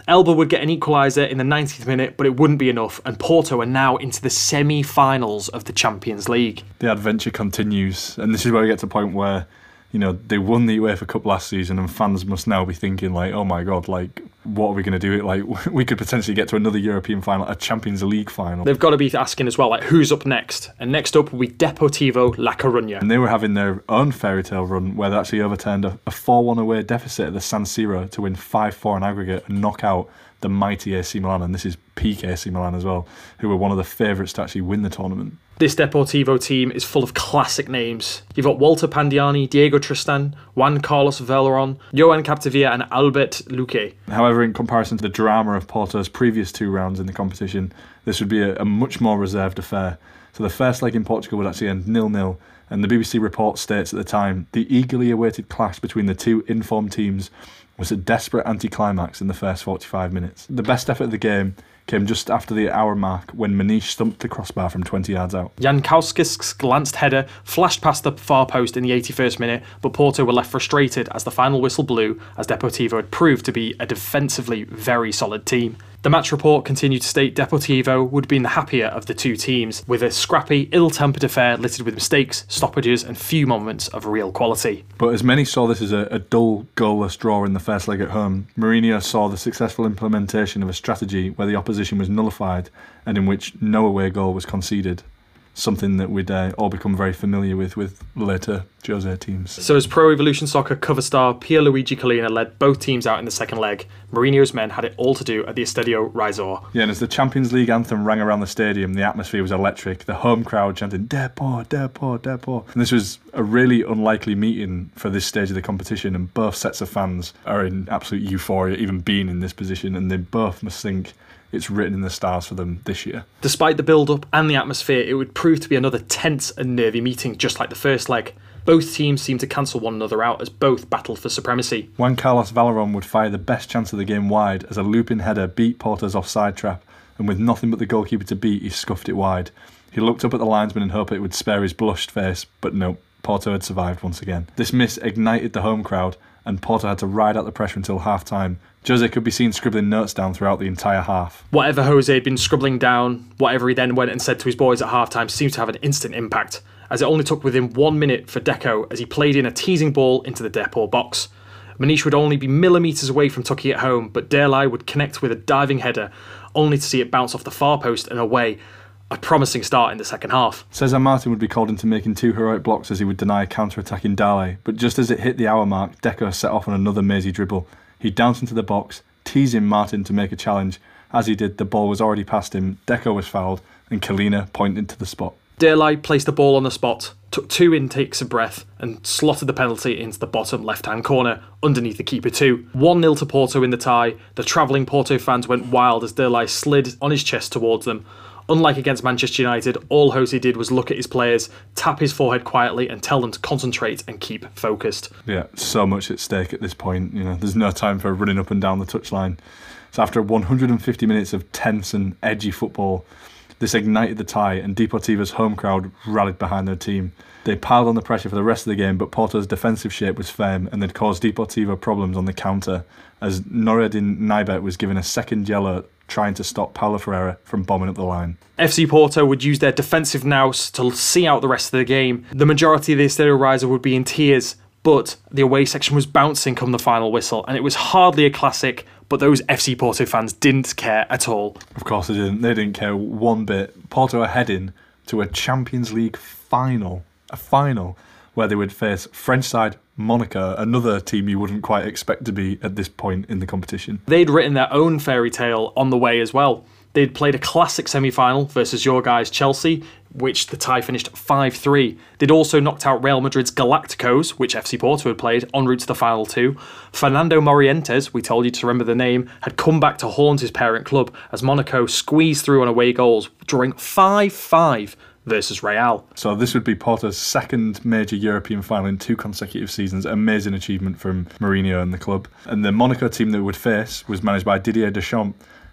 Speaker 2: Elba would get an equaliser in the ninetieth minute, but it wouldn't be enough, and Porto are now into the semi-finals of the Champions League.
Speaker 1: The adventure continues, and this is where we get to the point where, you know, they won the UEFA Cup last season, and fans must now be thinking, like, oh my God, like, what are we going to do? Like, we could potentially get to another European final, a Champions League final.
Speaker 2: They've got to be asking as well, like, who's up next? And next up will be Deportivo La Coruña.
Speaker 1: And they were having their own fairy tale run where they actually overturned a four one away deficit at the San Siro to win five four in aggregate and knock out the mighty A C Milan, and this is peak A C Milan as well, who were one of the favourites to actually win the tournament.
Speaker 2: This Deportivo team is full of classic names. You've got Walter Pandiani, Diego Tristan, Juan Carlos Veleron, Johan Capdevila and Albert Luque.
Speaker 1: However, in comparison to the drama of Porto's previous two rounds in the competition, this would be a, a much more reserved affair. So the first leg in Portugal would actually end nil nil, and the B B C report states at the time, the eagerly awaited clash between the two informed teams was a desperate anticlimax in the first forty-five minutes. The best effort of the game came just after the hour mark when Manish stumped the crossbar from twenty yards out.
Speaker 2: Jankowski's glanced header flashed past the far post in the eighty-first minute, but Porto were left frustrated as the final whistle blew, as Deportivo had proved to be a defensively very solid team. The match report continued to state Deportivo would have been the happier of the two teams, with a scrappy, ill-tempered affair littered with mistakes, stoppages and few moments of real quality.
Speaker 1: But as many saw this as a, a dull, goalless draw in the first leg at home, Mourinho saw the successful implementation of a strategy where the opposition was nullified and in which no away goal was conceded. Something that we'd uh, all become very familiar with with later Jose teams.
Speaker 2: So as Pro Evolution Soccer cover star Pierluigi Collina led both teams out in the second leg, Mourinho's men had it all to do at the Estadio Riazor.
Speaker 1: Yeah, and as the Champions League anthem rang around the stadium, the atmosphere was electric. The home crowd chanting, Depor, Depor, Depor. And this was a really unlikely meeting for this stage of the competition, and both sets of fans are in absolute euphoria, even being in this position, and they both must think it's written in the stars for them this year.
Speaker 2: Despite the build-up and the atmosphere, it would prove to be another tense and nervy meeting, just like the first leg. Both teams seemed to cancel one another out as both battled for supremacy.
Speaker 1: Juan Carlos Veleron would fire the best chance of the game wide as a looping header beat Porto's offside trap, and with nothing but the goalkeeper to beat, he scuffed it wide. He looked up at the linesman and hoped it would spare his blushed face, but no, Porto had survived once again. This miss ignited the home crowd, and Porto had to ride out the pressure until half-time. Jose could be seen scribbling notes down throughout the entire half.
Speaker 2: Whatever Jose had been scribbling down, whatever he then went and said to his boys at half-time seemed to have an instant impact, as it only took within one minute for Deco as he played in a teasing ball into the Depor box. Manish would only be millimetres away from tucking it home, but Derlei would connect with a diving header, only to see it bounce off the far post and away. A promising start in the second half.
Speaker 1: Cesar Martin would be called into making two heroic blocks as he would deny a counter-attacking Dale, but just as it hit the hour mark, Deco set off on another mazy dribble. He bounced into the box, teasing Martin to make a challenge. As he did, the ball was already past him, Deco was fouled, and Collina pointed to the spot.
Speaker 2: Derlei placed the ball on the spot, took two intakes of breath, and slotted the penalty into the bottom left-hand corner, underneath the keeper too. one nil to Porto in the tie. The travelling Porto fans went wild as Derlei slid on his chest towards them. Unlike against Manchester United, all Jose did was look at his players, tap his forehead quietly and tell them to concentrate and keep focused.
Speaker 1: Yeah, so much at stake at this point. You know, there's no time for running up and down the touchline. So after one hundred fifty minutes of tense and edgy football, this ignited the tie and Deportivo's home crowd rallied behind their team. They piled on the pressure for the rest of the game, but Porto's defensive shape was firm and they'd caused Deportivo problems on the counter as Noureddin Naibet was given a second yellow trying to stop Paulo Ferreira from bombing up the line.
Speaker 2: F C Porto would use their defensive nous to see out the rest of the game. The majority of the Estadio Riazor would be in tears, but the away section was bouncing come the final whistle, and it was hardly a classic, but those F C Porto fans didn't care at all.
Speaker 1: Of course they didn't. They didn't care one bit. Porto are heading to a Champions League final. A final where they would face French side Monaco, another team you wouldn't quite expect to be at this point in the competition.
Speaker 2: They'd written their own fairy tale on the way as well. They'd played a classic semi-final versus your guys Chelsea, which the tie finished five three. They'd also knocked out Real Madrid's Galacticos, which F C Porto had played, en route to the final two. Fernando Morientes, we told you to remember the name, had come back to haunt his parent club as Monaco squeezed through on away goals, drawing five five versus Real.
Speaker 1: So this would be Porto's second major European final in two consecutive seasons. Amazing achievement from Mourinho and the club. And the Monaco team that we would face was managed by Didier Deschamps,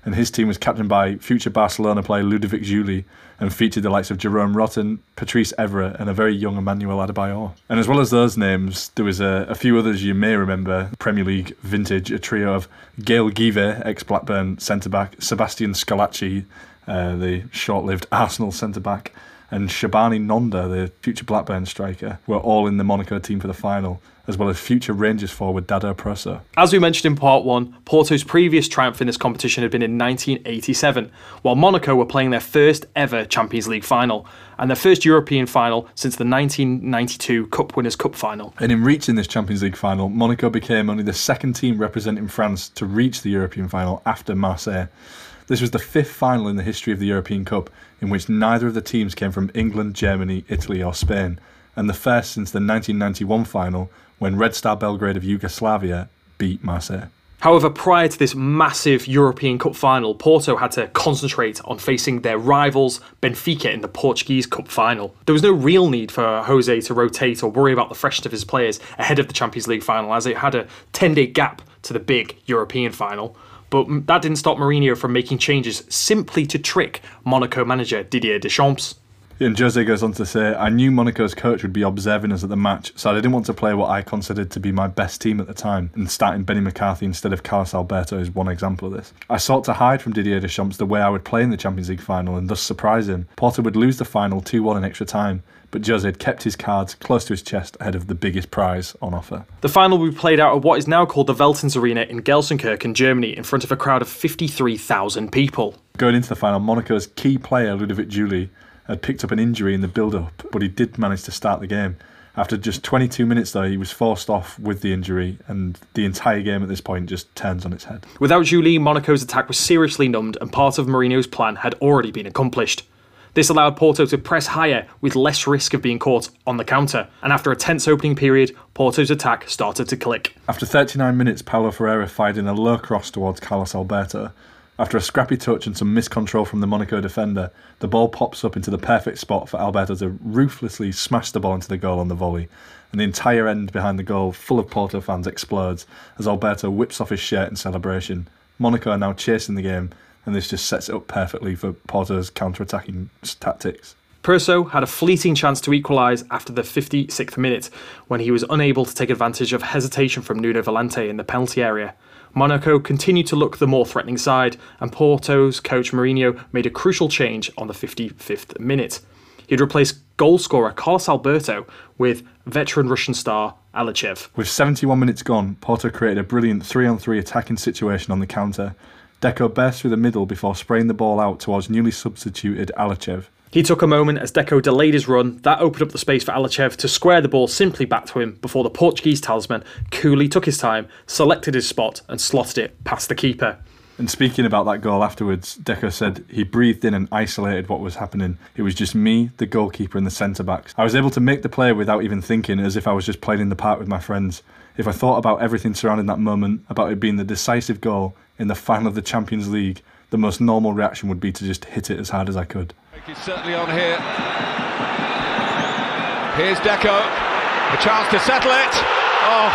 Speaker 1: and his team was captained by future Barcelona player Ludovic Juli and featured the likes of Jerome Rotten, Patrice Evra and a very young Emmanuel Adebayor. And as well as those names, there was a, a few others you may remember, Premier League vintage, a trio of Gaël Givet, ex-Blackburn centre-back, Sebastian Scolacci, uh, the short-lived Arsenal centre-back, and Shabani Nonda, the future Blackburn striker, were all in the Monaco team for the final, as well as future Rangers forward Dado Proso.
Speaker 2: As we mentioned in part one, Porto's previous triumph in this competition had been in nineteen eighty-seven, while Monaco were playing their first ever Champions League final, and their first European final since the nineteen ninety-two Cup Winners' Cup final.
Speaker 1: And in reaching this Champions League final, Monaco became only the second team representing France to reach the European final after Marseille. This was the fifth final in the history of the European Cup in which neither of the teams came from England, Germany, Italy or Spain, and the first since the nineteen ninety-one final when Red Star Belgrade of Yugoslavia beat Marseille.
Speaker 2: However, prior to this massive European Cup final, Porto had to concentrate on facing their rivals Benfica in the Portuguese Cup final. There was no real need for Jose to rotate or worry about the freshness of his players ahead of the Champions League final, as it had a ten-day gap to the big European final. But that didn't stop Mourinho from making changes simply to trick Monaco manager Didier Deschamps.
Speaker 1: And Jose goes on to say, I knew Monaco's coach would be observing us at the match, so I didn't want to play what I considered to be my best team at the time, and starting Benny McCarthy instead of Carlos Alberto is one example of this. I sought to hide from Didier Deschamps the way I would play in the Champions League final and thus surprise him. Porto would lose the final two one in extra time, but Jose had kept his cards close to his chest ahead of the biggest prize on offer.
Speaker 2: The final will be played out at what is now called the Veltins Arena in Gelsenkirchen, Germany, in front of a crowd of fifty-three thousand people.
Speaker 1: Going into the final, Monaco's key player Ludovic Juli had picked up an injury in the build-up, but he did manage to start the game. After just twenty-two minutes though, he was forced off with the injury, and the entire game at this point just turns on its head.
Speaker 2: Without Juli, Monaco's attack was seriously numbed and part of Mourinho's plan had already been accomplished. This allowed Porto to press higher with less risk of being caught on the counter, and after a tense opening period, Porto's attack started to click.
Speaker 1: After thirty-nine minutes, Paulo Ferreira fired in a low cross towards Carlos Alberto. After a scrappy touch and some miscontrol from the Monaco defender, the ball pops up into the perfect spot for Alberto to ruthlessly smash the ball into the goal on the volley, and the entire end behind the goal, full of Porto fans, explodes as Alberto whips off his shirt in celebration. Monaco are now chasing the game, and this just sets it up perfectly for Porto's counter-attacking tactics.
Speaker 2: Proso had a fleeting chance to equalise after the fifty-sixth minute, when he was unable to take advantage of hesitation from Nuno Valente in the penalty area. Monaco continued to look the more threatening side, and Porto's coach Mourinho made a crucial change on the fifty-fifth minute. He'd replaced goalscorer Carlos Alberto with veteran Russian star Alachev.
Speaker 1: With seventy-one minutes gone, Porto created a brilliant three-on-three attacking situation on the counter. Deco burst through the middle before spraying the ball out towards newly substituted Alachev.
Speaker 2: He took a moment as Deco delayed his run. That opened up the space for Alachev to square the ball simply back to him before the Portuguese talisman coolly took his time, selected his spot and slotted it past the keeper.
Speaker 1: And speaking about that goal afterwards, Deco said he breathed in and isolated what was happening. It was just me, the goalkeeper and the centre-backs. I was able to make the play without even thinking, as if I was just playing in the park with my friends. If I thought about everything surrounding that moment, about it being the decisive goal in the final of the Champions League, the most normal reaction would be to just hit it as hard as I could.
Speaker 6: He's certainly on here. Here's Deco, a chance to settle it. Oh,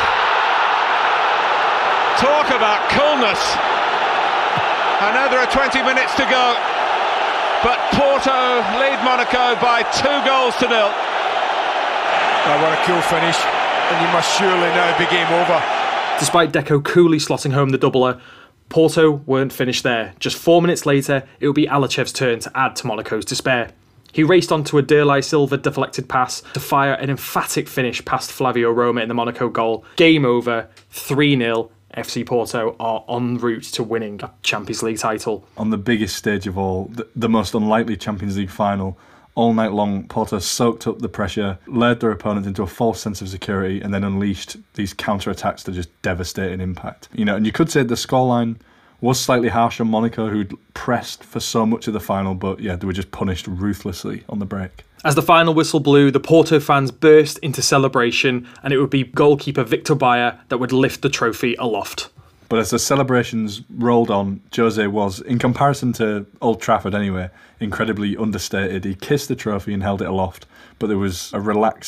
Speaker 6: talk about coolness. I know there are twenty minutes to go, but Porto lead Monaco by two goals to nil.
Speaker 7: Oh, what a cool finish, and you must surely now be game over.
Speaker 2: Despite Deco coolly slotting home the doubler, Porto weren't finished there. Just four minutes later, it would be Alachev's turn to add to Monaco's despair. He raced onto a Derlei Silva deflected pass to fire an emphatic finish past Flavio Roma in the Monaco goal. Game over, three nil. F C Porto are en route to winning a Champions League title.
Speaker 1: On the biggest stage of all, the, the most unlikely Champions League final, all night long, Porto soaked up the pressure, lured their opponents into a false sense of security, and then unleashed these counter-attacks to just devastating impact. You know, and you could say the scoreline was slightly harsh on Monaco, who'd pressed for so much of the final, but yeah, they were just punished ruthlessly on the break.
Speaker 2: As the final whistle blew, the Porto fans burst into celebration, and it would be goalkeeper Victor Bayer that would lift the trophy aloft.
Speaker 1: But as the celebrations rolled on, Jose was, in comparison to Old Trafford anyway, incredibly understated. He kissed the trophy and held it aloft, but there was a relaxed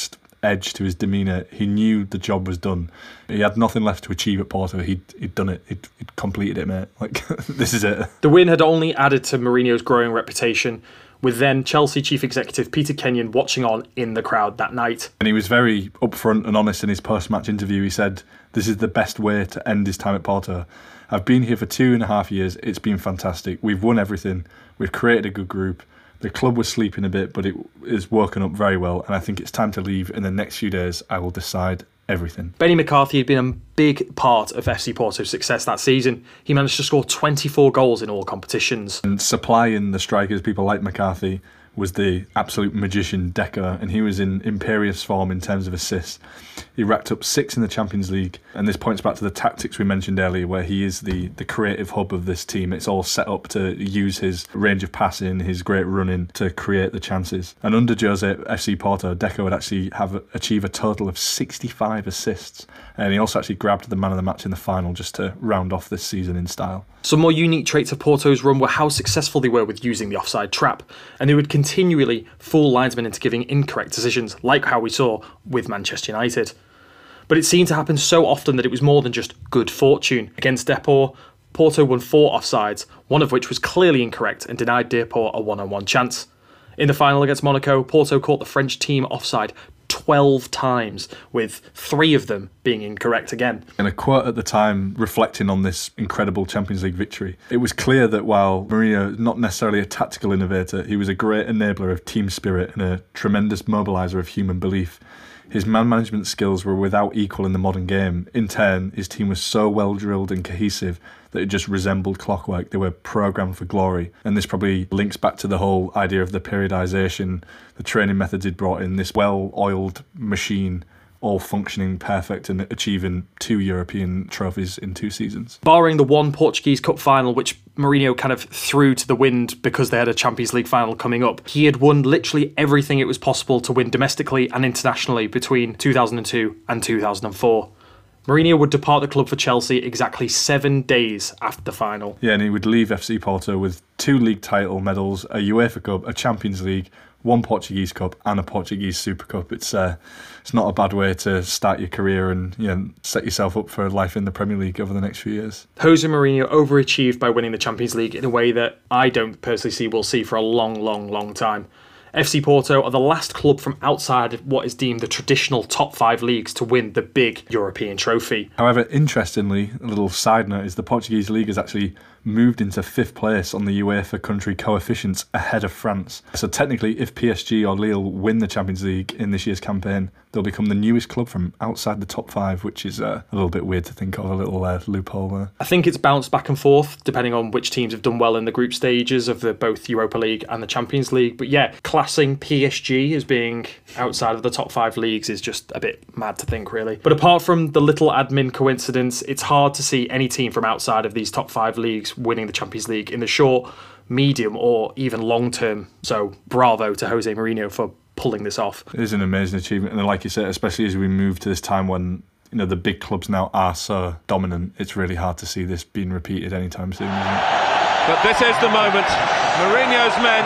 Speaker 1: edge to his demeanour. He knew the job was done. He had nothing left to achieve at Porto. He'd, he'd done it. He'd, he'd completed it, mate. Like, this is it.
Speaker 2: The win had only added to Mourinho's growing reputation, with then Chelsea chief executive Peter Kenyon watching on in the crowd that night.
Speaker 1: And he was very upfront and honest in his post-match interview. He said, "This is the best way to end his time at Porto. I've been here for two and a half years. It's been fantastic. We've won everything. We've created a good group. The club was sleeping a bit, but it is woken up very well. And I think it's time to leave. In the next few days, I will decide everything."
Speaker 2: Benny McCarthy had been a big part of F C Porto's success that season. He managed to score twenty-four goals in all competitions.
Speaker 1: And supplying the strikers, people like McCarthy, was the absolute magician Deco, and he was in imperious form in terms of assists. He racked up six in the Champions League, and this points back to the tactics we mentioned earlier, where he is the, the creative hub of this team. It's all set up to use his range of passing, his great running to create the chances. And under Jose F C Porto, Deco would actually have achieve a total of sixty-five assists, and he also actually grabbed the man of the match in the final just to round off this season in style.
Speaker 2: Some more unique traits of Porto's run were how successful they were with using the offside trap, and they would continually fool linesmen into giving incorrect decisions, like how we saw with Manchester United. But it seemed to happen so often that it was more than just good fortune. Against Depor, Porto won four offsides, one of which was clearly incorrect and denied Depor a one-on-one chance. In the final against Monaco, Porto caught the French team offside twelve times, with three of them being incorrect again.
Speaker 1: In a quote at the time reflecting on this incredible Champions League victory, it was clear that while Mourinho, not necessarily a tactical innovator, he was a great enabler of team spirit and a tremendous mobiliser of human belief. His man management skills were without equal in the modern game. In turn, his team was so well drilled and cohesive that it just resembled clockwork. They were programmed for glory. And this probably links back to the whole idea of the periodisation, the training methods he'd brought in, this well-oiled machine, all functioning perfect and achieving two European trophies in two seasons.
Speaker 2: Barring the one Portuguese Cup final, which Mourinho kind of threw to the wind because they had a Champions League final coming up, he had won literally everything it was possible to win domestically and internationally between two thousand two and two thousand four. Mourinho would depart the club for Chelsea exactly seven days after the final.
Speaker 1: Yeah, and he would leave F C Porto with two league title medals, a UEFA Cup, a Champions League, one Portuguese Cup and a Portuguese Super Cup. It's uh, it's not a bad way to start your career and, you know, set yourself up for life in the Premier League over the next few years.
Speaker 2: Jose Mourinho overachieved by winning the Champions League in a way that I don't personally see we'll see for a long, long, long time. F C Porto are the last club from outside of what is deemed the traditional top five leagues to win the big European trophy.
Speaker 1: However, interestingly, a little side note is the Portuguese league has actually moved into fifth place on the UEFA country coefficients ahead of France. So technically, if P S G or Lille win the Champions League in this year's campaign, they'll become the newest club from outside the top five, which is uh, a little bit weird to think of, a little uh, loophole there.
Speaker 2: I think it's bounced back and forth depending on which teams have done well in the group stages of the both Europa League and the Champions League. But yeah, classing P S G as being outside of the top five leagues is just a bit mad to think, really. But apart from the little admin coincidence, it's hard to see any team from outside of these top five leagues winning the Champions League in the short, medium or even long term. So bravo to Jose Mourinho for pulling this off.
Speaker 1: It is an amazing achievement, and like you said, especially as we move to this time when, you know, the big clubs now are so dominant, it's really hard to see this being repeated anytime soon, isn't it?
Speaker 6: But this is the moment. Mourinho's men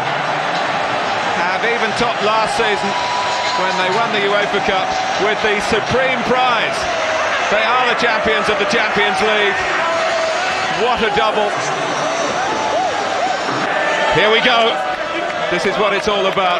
Speaker 6: have even topped last season when they won the UEFA Cup with the supreme prize. They are the champions of the Champions League. What a double. Here we go. This is what it's all about.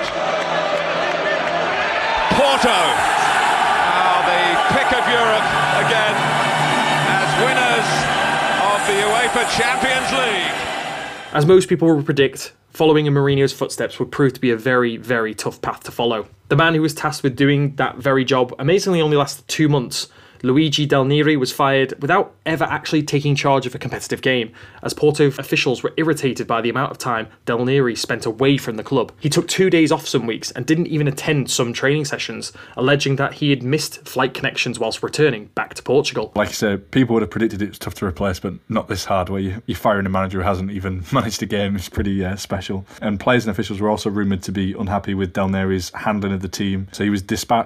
Speaker 6: Porto are the pick of Europe again as winners of the UEFA Champions League.
Speaker 2: As most people would predict, following in Mourinho's footsteps would prove to be a very, very tough path to follow. The man who was tasked with doing that very job amazingly only lasted two months. Luigi Del Neri was fired without ever actually taking charge of a competitive game, as Porto officials were irritated by the amount of time Del Neri spent away from the club. He took two days off some weeks and didn't even attend some training sessions, alleging that he had missed flight connections whilst returning back to Portugal.
Speaker 1: Like I said, people would have predicted it was tough to replace, but not this hard, where you, you're firing a manager who hasn't even managed a game. It's pretty uh, special. And players and officials were also rumoured to be unhappy with Del Neri's handling of the team, so he was dispatched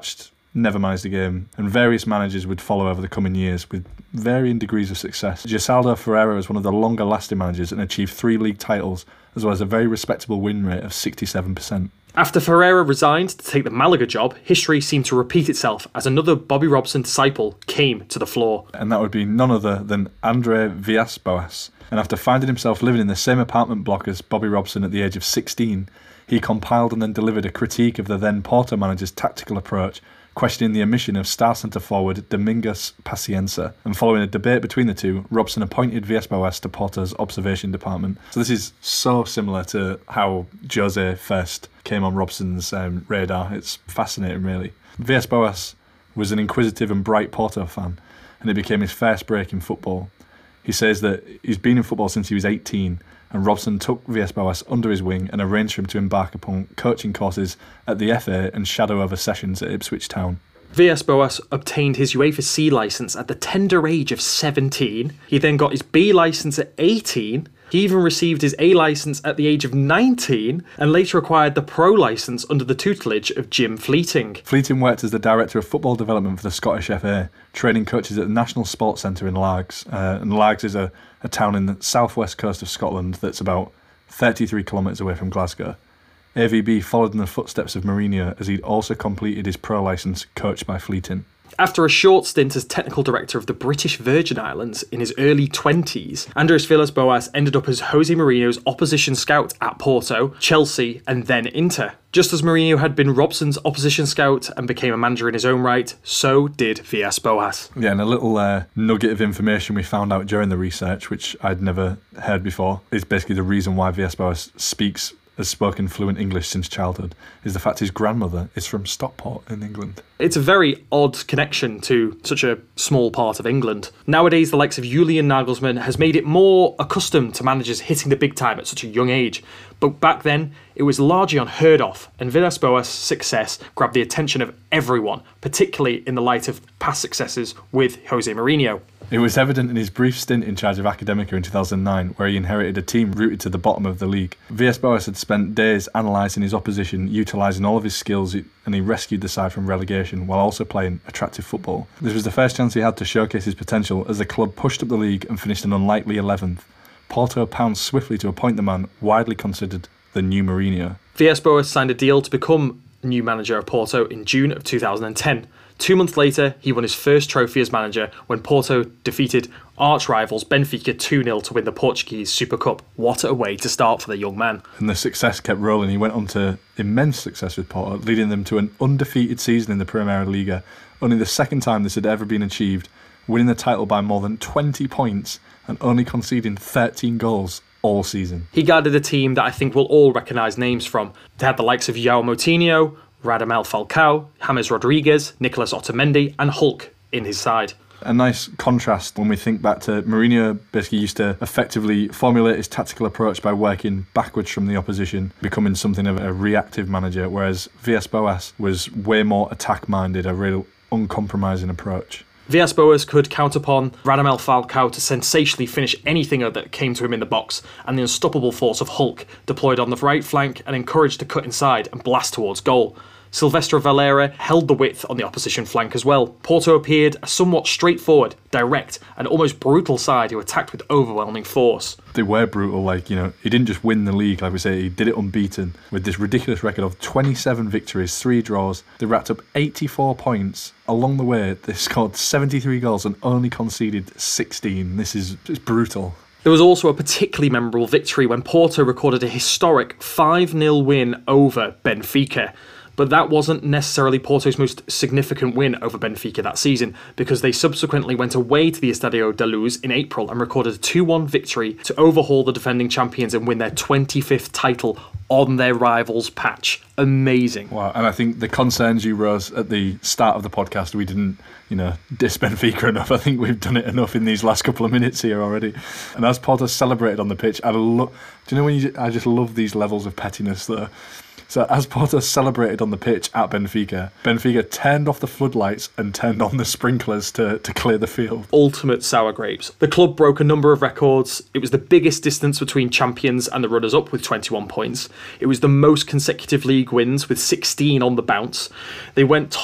Speaker 1: never managed a game, and various managers would follow over the coming years with varying degrees of success. Gisaldo Ferreira was one of the longer lasting managers and achieved three league titles, as well as a very respectable win rate of sixty-seven percent.
Speaker 2: After Ferreira resigned to take the Malaga job, history seemed to repeat itself as another Bobby Robson disciple came to the floor.
Speaker 1: And that would be none other than Andre Villas-Boas. And after finding himself living in the same apartment block as Bobby Robson at the age of sixteen, he compiled and then delivered a critique of the then Porto manager's tactical approach, questioning the omission of star centre-forward Domingos Pacienza. And following a debate between the two, Robson appointed Villas-Boas to Porto's observation department. So this is so similar to how Jose first came on Robson's um, radar. It's fascinating, really. Villas-Boas was an inquisitive and bright Porto fan, and it became his first break in football. He says that he's been in football since he was eighteen, and Robson took Villas-Boas under his wing and arranged for him to embark upon coaching courses at the F A and shadow over sessions at Ipswich Town.
Speaker 2: Villas-Boas obtained his UEFA C licence at the tender age of seventeen. He then got his B licence at eighteen. He even received his A licence at the age of nineteen and later acquired the Pro licence under the tutelage of Jim Fleeting.
Speaker 1: Fleeting worked as the Director of Football Development for the Scottish F A, training coaches at the National Sports Centre in Largs. Uh, and Largs is a, a town in the southwest coast of Scotland that's about thirty-three kilometres away from Glasgow. A V B followed in the footsteps of Mourinho as he'd also completed his pro licence coached by Fleeting.
Speaker 2: After a short stint as technical director of the British Virgin Islands in his early twenties, Andres Villas-Boas ended up as Jose Mourinho's opposition scout at Porto, Chelsea and then Inter. Just as Mourinho had been Robson's opposition scout and became a manager in his own right, so did Villas-Boas.
Speaker 1: Yeah, and a little uh, nugget of information we found out during the research, which I'd never heard before, is basically the reason why Villas-Boas speaks has spoken fluent English since childhood, is the fact his grandmother is from Stockport in England.
Speaker 2: It's a very odd connection to such a small part of England. Nowadays, the likes of Julian Nagelsmann has made it more accustomed to managers hitting the big time at such a young age. But back then, it was largely unheard of, and Villas-Boas' success grabbed the attention of everyone, particularly in the light of past successes with Jose Mourinho.
Speaker 1: It was evident in his brief stint in charge of Academica in two thousand nine, where he inherited a team rooted to the bottom of the league. Villas-Boas had spent days analysing his opposition, utilising all of his skills, and he rescued the side from relegation while also playing attractive football. This was the first chance he had to showcase his potential as the club pushed up the league and finished an unlikely eleventh. Porto pounced swiftly to appoint the man widely considered the new Mourinho.
Speaker 2: Villas-Boas signed a deal to become new manager of Porto in June of two thousand ten. Two months later, he won his first trophy as manager when Porto defeated arch-rivals Benfica two nil to win the Portuguese Super Cup. What a way to start for the young man.
Speaker 1: And the success kept rolling. He went on to immense success with Porto, leading them to an undefeated season in the Primeira Liga, only the second time this had ever been achieved, winning the title by more than twenty points and only conceding thirteen goals all season.
Speaker 2: He guided a team that I think we'll all recognise names from. They had the likes of João Moutinho, Radamel Falcao, James Rodriguez, Nicolas Otamendi and Hulk in his side.
Speaker 1: A nice contrast when we think back to Mourinho basically used to effectively formulate his tactical approach by working backwards from the opposition, becoming something of a reactive manager, whereas Villas-Boas was way more attack-minded, a real uncompromising approach.
Speaker 2: Villas-Boas could count upon Radamel Falcao to sensationally finish anything that came to him in the box, and the unstoppable force of Hulk deployed on the right flank and encouraged to cut inside and blast towards goal. Silvestre Valera held the width on the opposition flank as well. Porto appeared a somewhat straightforward, direct and almost brutal side who attacked with overwhelming force.
Speaker 1: They were brutal, like, you know, he didn't just win the league, like we say, he did it unbeaten with this ridiculous record of twenty-seven victories, three draws. They racked up eighty-four points. Along the way, they scored seventy-three goals and only conceded sixteen. This is just brutal.
Speaker 2: There was also a particularly memorable victory when Porto recorded a historic five nil win over Benfica. But that wasn't necessarily Porto's most significant win over Benfica that season, because they subsequently went away to the Estadio da Luz in April and recorded a two one victory to overhaul the defending champions and win their twenty-fifth title on their rivals' patch. Amazing.
Speaker 1: Wow, and I think the concerns you rose at the start of the podcast, we didn't, you know, diss Benfica enough. I think we've done it enough in these last couple of minutes here already. And as Porto celebrated on the pitch, I lo- do you know when you, I just love these levels of pettiness though. So as Porto celebrated on the pitch at Benfica, Benfica turned off the floodlights and turned on the sprinklers to, to clear the field.
Speaker 2: Ultimate sour grapes. The club broke a number of records. It was the biggest distance between champions and the runners-up with twenty-one points. It was the most consecutive league wins with sixteen on the bounce. They went top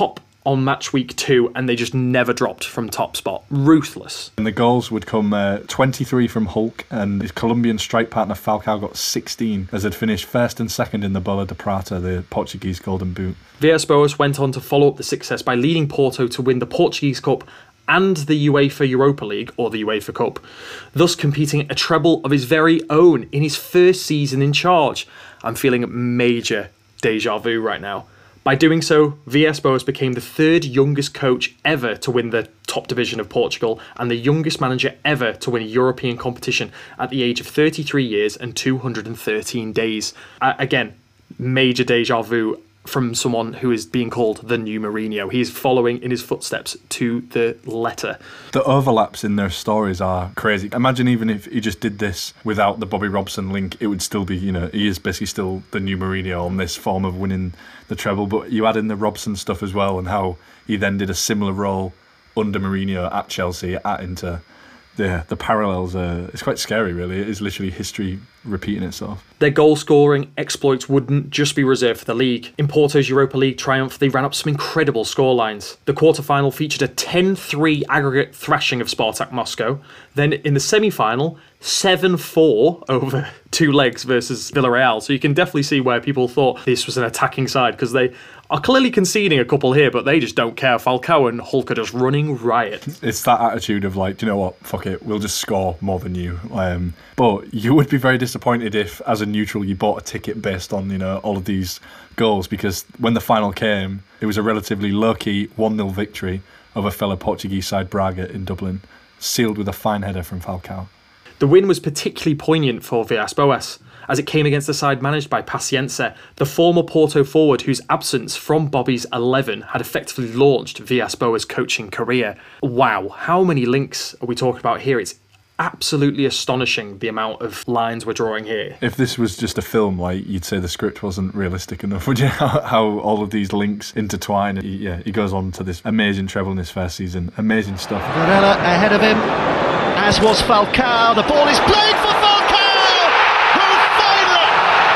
Speaker 2: on match week two, and they just never dropped from top spot. Ruthless.
Speaker 1: And the goals would come uh, twenty-three from Hulk, and his Colombian strike partner Falcao got sixteen, as they'd finished first and second in the Bola de Prata, the Portuguese Golden Boot.
Speaker 2: Villas-Boas went on to follow up the success by leading Porto to win the Portuguese Cup and the UEFA Europa League, or the UEFA Cup, thus competing a treble of his very own in his first season in charge. I'm feeling major deja vu right now. By doing so, Villas-Boas became the third youngest coach ever to win the top division of Portugal and the youngest manager ever to win a European competition at the age of thirty-three years and two hundred thirteen days. Uh, again, major deja vu from someone who is being called the new Mourinho. He is following in his footsteps to the letter.
Speaker 1: The overlaps in their stories are crazy. Imagine even if he just did this without the Bobby Robson link, it would still be, you know, he is basically still the new Mourinho on this form of winning the treble. But you add in the Robson stuff as well, and how he then did a similar role under Mourinho at Chelsea, at Inter. The, the parallels are, it's quite scary really. It is literally history repeating itself.
Speaker 2: Their goal-scoring exploits wouldn't just be reserved for the league. In Porto's Europa League triumph, they ran up some incredible scorelines. The quarter-final featured a ten three aggregate thrashing of Spartak Moscow. Then in the semi-final, seven four over two legs versus Villarreal. So you can definitely see where people thought this was an attacking side, because they are clearly conceding a couple here, but they just don't care. Falcao and Hulk are just running riot.
Speaker 1: It's that attitude of like, do you know what, fuck it, we'll just score more than you. Um, but you would be very disappointed if, as a neutral, you bought a ticket based on, you know, all of these goals, because when the final came, it was a relatively low-key one nil victory over fellow Portuguese side Braga in Dublin, sealed with a fine header from Falcao.
Speaker 2: The win was particularly poignant for Villas-Boas, as it came against a side managed by Pacienza, the former Porto forward whose absence from Bobby's eleven had effectively launched Villas-Boas' coaching career. Wow, how many links are we talking about here? It's absolutely astonishing the amount of lines we're drawing here.
Speaker 1: If this was just a film, like, you'd say the script wasn't realistic enough, would you? How, how all of these links intertwine. He, yeah, he goes on to this amazing treble in his first season. Amazing stuff.
Speaker 8: Varela ahead of him, as was Falcao. The ball is played for Falcao, who finally,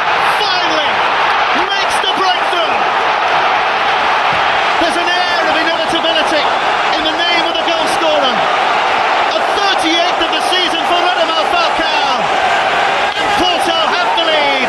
Speaker 8: finally makes the breakthrough. There's an air of inevitability in the name of the goal scorer. A thirty-eighth of the season for Radamel Falcao. And Porto have the lead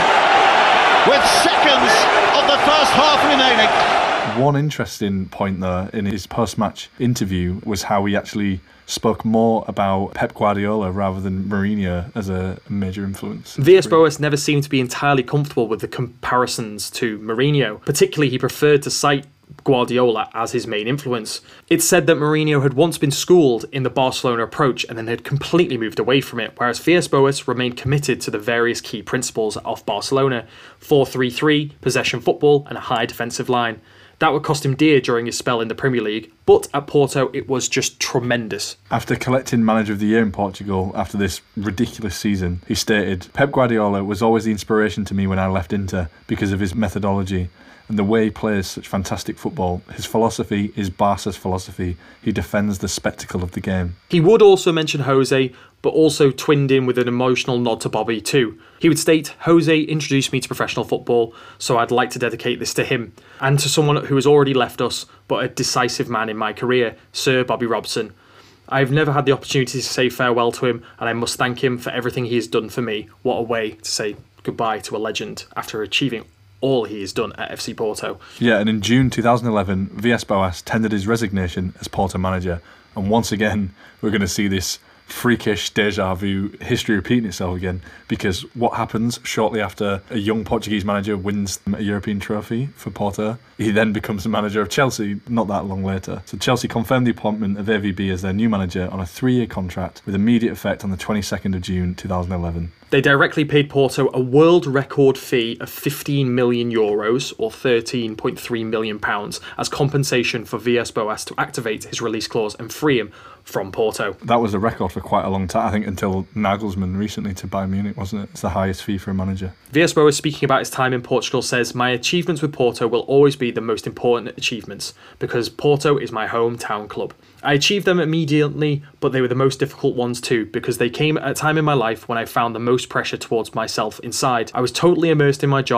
Speaker 8: with seconds of the first half remaining.
Speaker 1: One interesting point, though, in his post-match interview was how he actually spoke more about Pep Guardiola rather than Mourinho as a major influence.
Speaker 2: Villas-Boas never seemed to be entirely comfortable with the comparisons to Mourinho. Particularly, he preferred to cite Guardiola as his main influence. It's said that Mourinho had once been schooled in the Barcelona approach and then had completely moved away from it, whereas Villas-Boas remained committed to the various key principles of Barcelona: four three three, possession football, and a high defensive line. That would cost him dear during his spell in the Premier League, but at Porto it was just tremendous.
Speaker 1: After collecting Manager of the Year in Portugal after this ridiculous season, he stated, "Pep Guardiola was always the inspiration to me when I left Inter because of his methodology and the way he plays such fantastic football. His philosophy is Barca's philosophy. He defends the spectacle of the game."
Speaker 2: He would also mention Jose, but also twinned in with an emotional nod to Bobby too. He would state, "Jose introduced me to professional football, so I'd like to dedicate this to him, and to someone who has already left us, but a decisive man in my career, Sir Bobby Robson. I have never had the opportunity to say farewell to him, and I must thank him for everything he has done for me." What a way to say goodbye to a legend after achieving all he has done at F C Porto.
Speaker 1: Yeah, and in June twenty eleven, Villas-Boas tendered his resignation as Porto manager, and once again, we're going to see this freakish deja vu history repeating itself again, because what happens shortly after a young Portuguese manager wins a European trophy for Porto? He then becomes the manager of Chelsea not that long later. So Chelsea confirmed the appointment of A V B as their new manager on a three-year contract with immediate effect on the twenty-second of June twenty eleven.
Speaker 2: They directly paid Porto a world record fee of fifteen million euros, or thirteen point three million pounds, as compensation for Villas-Boas to activate his release clause and free him from Porto.
Speaker 1: That was a record for quite a long time, I think, until Nagelsmann recently to Bayern Munich, wasn't it? It's the highest fee for a manager.
Speaker 2: Villas-Boas, speaking about his time in Portugal, says, "My achievements with Porto will always be the most important achievements, because Porto is my hometown club. I achieved them immediately, but they were the most difficult ones too, because they came at a time in my life when I found the most pressure towards myself inside. I was totally immersed in my job,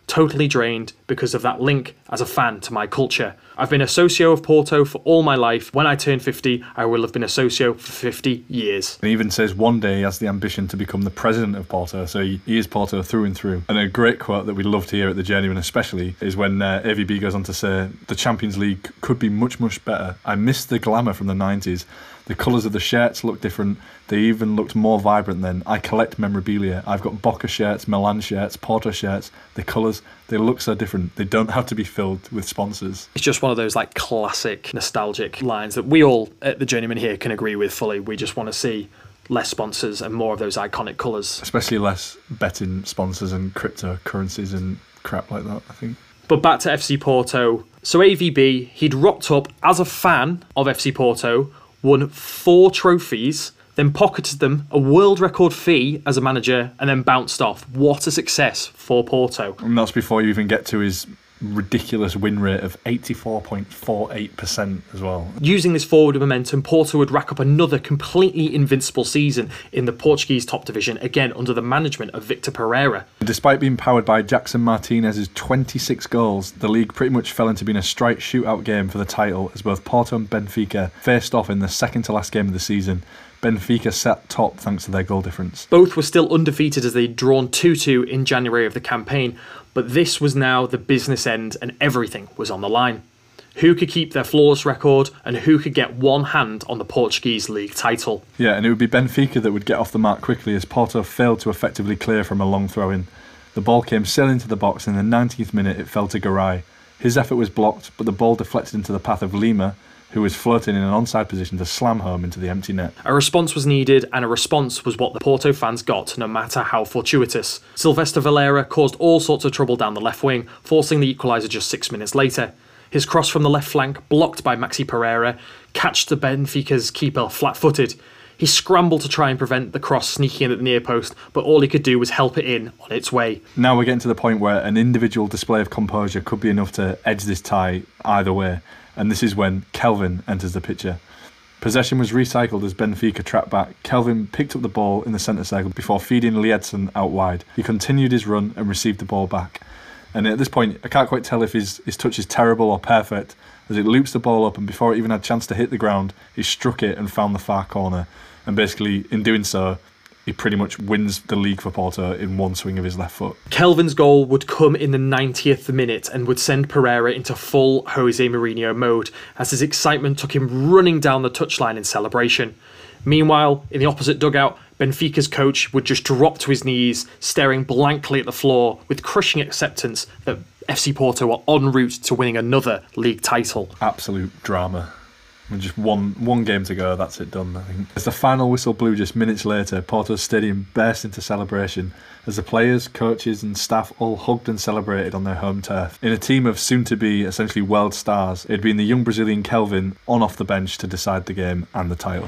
Speaker 2: totally drained because of that link as a fan to my culture. I've been a socio of Porto for all my life. When I turn fifty, I will have been a socio for fifty years.
Speaker 1: He even says one day he has the ambition to become the president of Porto, so he, he is Porto through and through. And a great quote that we love to hear at the Journeyman especially is when uh, A V B goes on to say, the Champions League could be much, much better. I miss the glamour from the nineties. The colours of the shirts look different. They even looked more vibrant then. I collect memorabilia. I've got Boca shirts, Milan shirts, Porto shirts. The colours, they look so different. They don't have to be filled with sponsors.
Speaker 2: It's just one of those like classic nostalgic lines that we all at the Journeyman here can agree with fully. We just want to see less sponsors and more of those iconic colours.
Speaker 1: Especially less betting sponsors and cryptocurrencies and crap like that, I think.
Speaker 2: But back to F C Porto. So A V B, he'd rocked up as a fan of F C Porto, won four trophies, then pocketed them a world record fee as a manager, and then bounced off. What a success for Porto.
Speaker 1: And that's before you even get to his ridiculous win rate of eighty-four point four eight percent as well.
Speaker 2: Using this forward momentum, Porto would rack up another completely invincible season in the Portuguese top division, again under the management of Victor Pereira.
Speaker 1: Despite being powered by Jackson Martinez's twenty-six goals, the league pretty much fell into being a straight shootout game for the title as both Porto and Benfica faced off in the second to last game of the season. Benfica sat top thanks to their goal difference.
Speaker 2: Both were still undefeated as they'd drawn two two in January of the campaign, but this was now the business end and everything was on the line. Who could keep their flawless record and who could get one hand on the Portuguese league title?
Speaker 1: Yeah, and it would be Benfica that would get off the mark quickly as Porto failed to effectively clear from a long throw-in. The ball came sailing into the box and in the nineteenth minute it fell to Garay. His effort was blocked, but the ball deflected into the path of Lima, who was floating in an onside position to slam home into the empty net.
Speaker 2: A response was needed, and a response was what the Porto fans got, no matter how fortuitous. Sylvester Valera caused all sorts of trouble down the left wing, forcing the equaliser just six minutes later. His cross from the left flank, blocked by Maxi Pereira, catched the Benfica's keeper flat-footed. He scrambled to try and prevent the cross sneaking in at the near post, but all he could do was help it in on its way.
Speaker 1: Now we're getting to the point where an individual display of composure could be enough to edge this tie either way. And this is when Kelvin enters the picture. Possession was recycled as Benfica tracked back. Kelvin picked up the ball in the centre circle before feeding Liedson out wide. He continued his run and received the ball back. And at this point, I can't quite tell if his, his touch is terrible or perfect, as it loops the ball up and before it even had a chance to hit the ground, he struck it and found the far corner. And basically, in doing so, he pretty much wins the league for Porto in one swing of his left foot.
Speaker 2: Kelvin's goal would come in the ninetieth minute and would send Pereira into full Jose Mourinho mode as his excitement took him running down the touchline in celebration. Meanwhile, in the opposite dugout, Benfica's coach would just drop to his knees, staring blankly at the floor with crushing acceptance that F C Porto are en route to winning another league title.
Speaker 1: Absolute drama. And just one one game to go, that's it done, I think. As the final whistle blew just minutes later, Porto's stadium burst into celebration as the players, coaches and staff all hugged and celebrated on their home turf. In a team of soon-to-be essentially world stars, it had been the young Brazilian Kelvin on off the bench to decide the game and the title.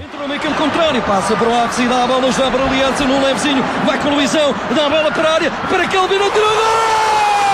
Speaker 5: Passa para o ápice da bola já para o Liedson, um levezinho, vai com o Luizão, dá a bola para a área, para Kelvin, não tirou, gol!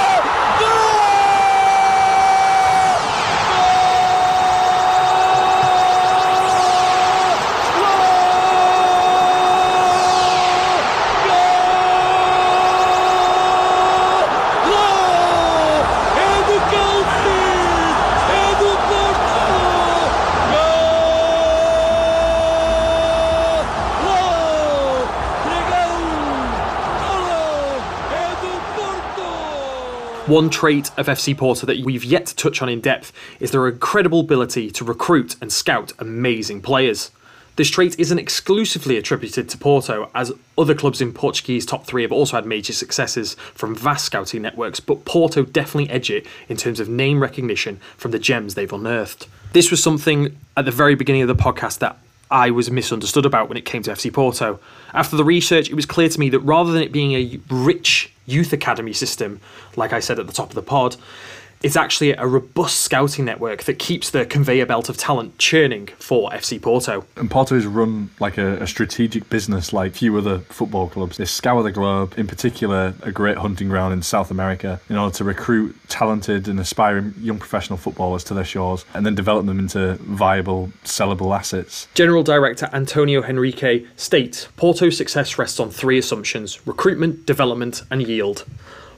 Speaker 2: One trait of F C Porto that we've yet to touch on in depth is their incredible ability to recruit and scout amazing players. This trait isn't exclusively attributed to Porto, as other clubs in Portuguese top three have also had major successes from vast scouting networks, but Porto definitely edge it in terms of name recognition from the gems they've unearthed. This was something at the very beginning of the podcast that I was misunderstood about when it came to F C Porto. After the research, it was clear to me that rather than it being a rich youth academy system, like I said at the top of the pod, it's actually a robust scouting network that keeps the conveyor belt of talent churning for F C Porto.
Speaker 1: And Porto is run like a, a strategic business like few other football clubs. They scour the globe, in particular a great hunting ground in South America, in order to recruit talented and aspiring young professional footballers to their shores and then develop them into viable, sellable assets.
Speaker 2: General Director Antonio Henrique states, Porto's success rests on three assumptions: recruitment, development and yield.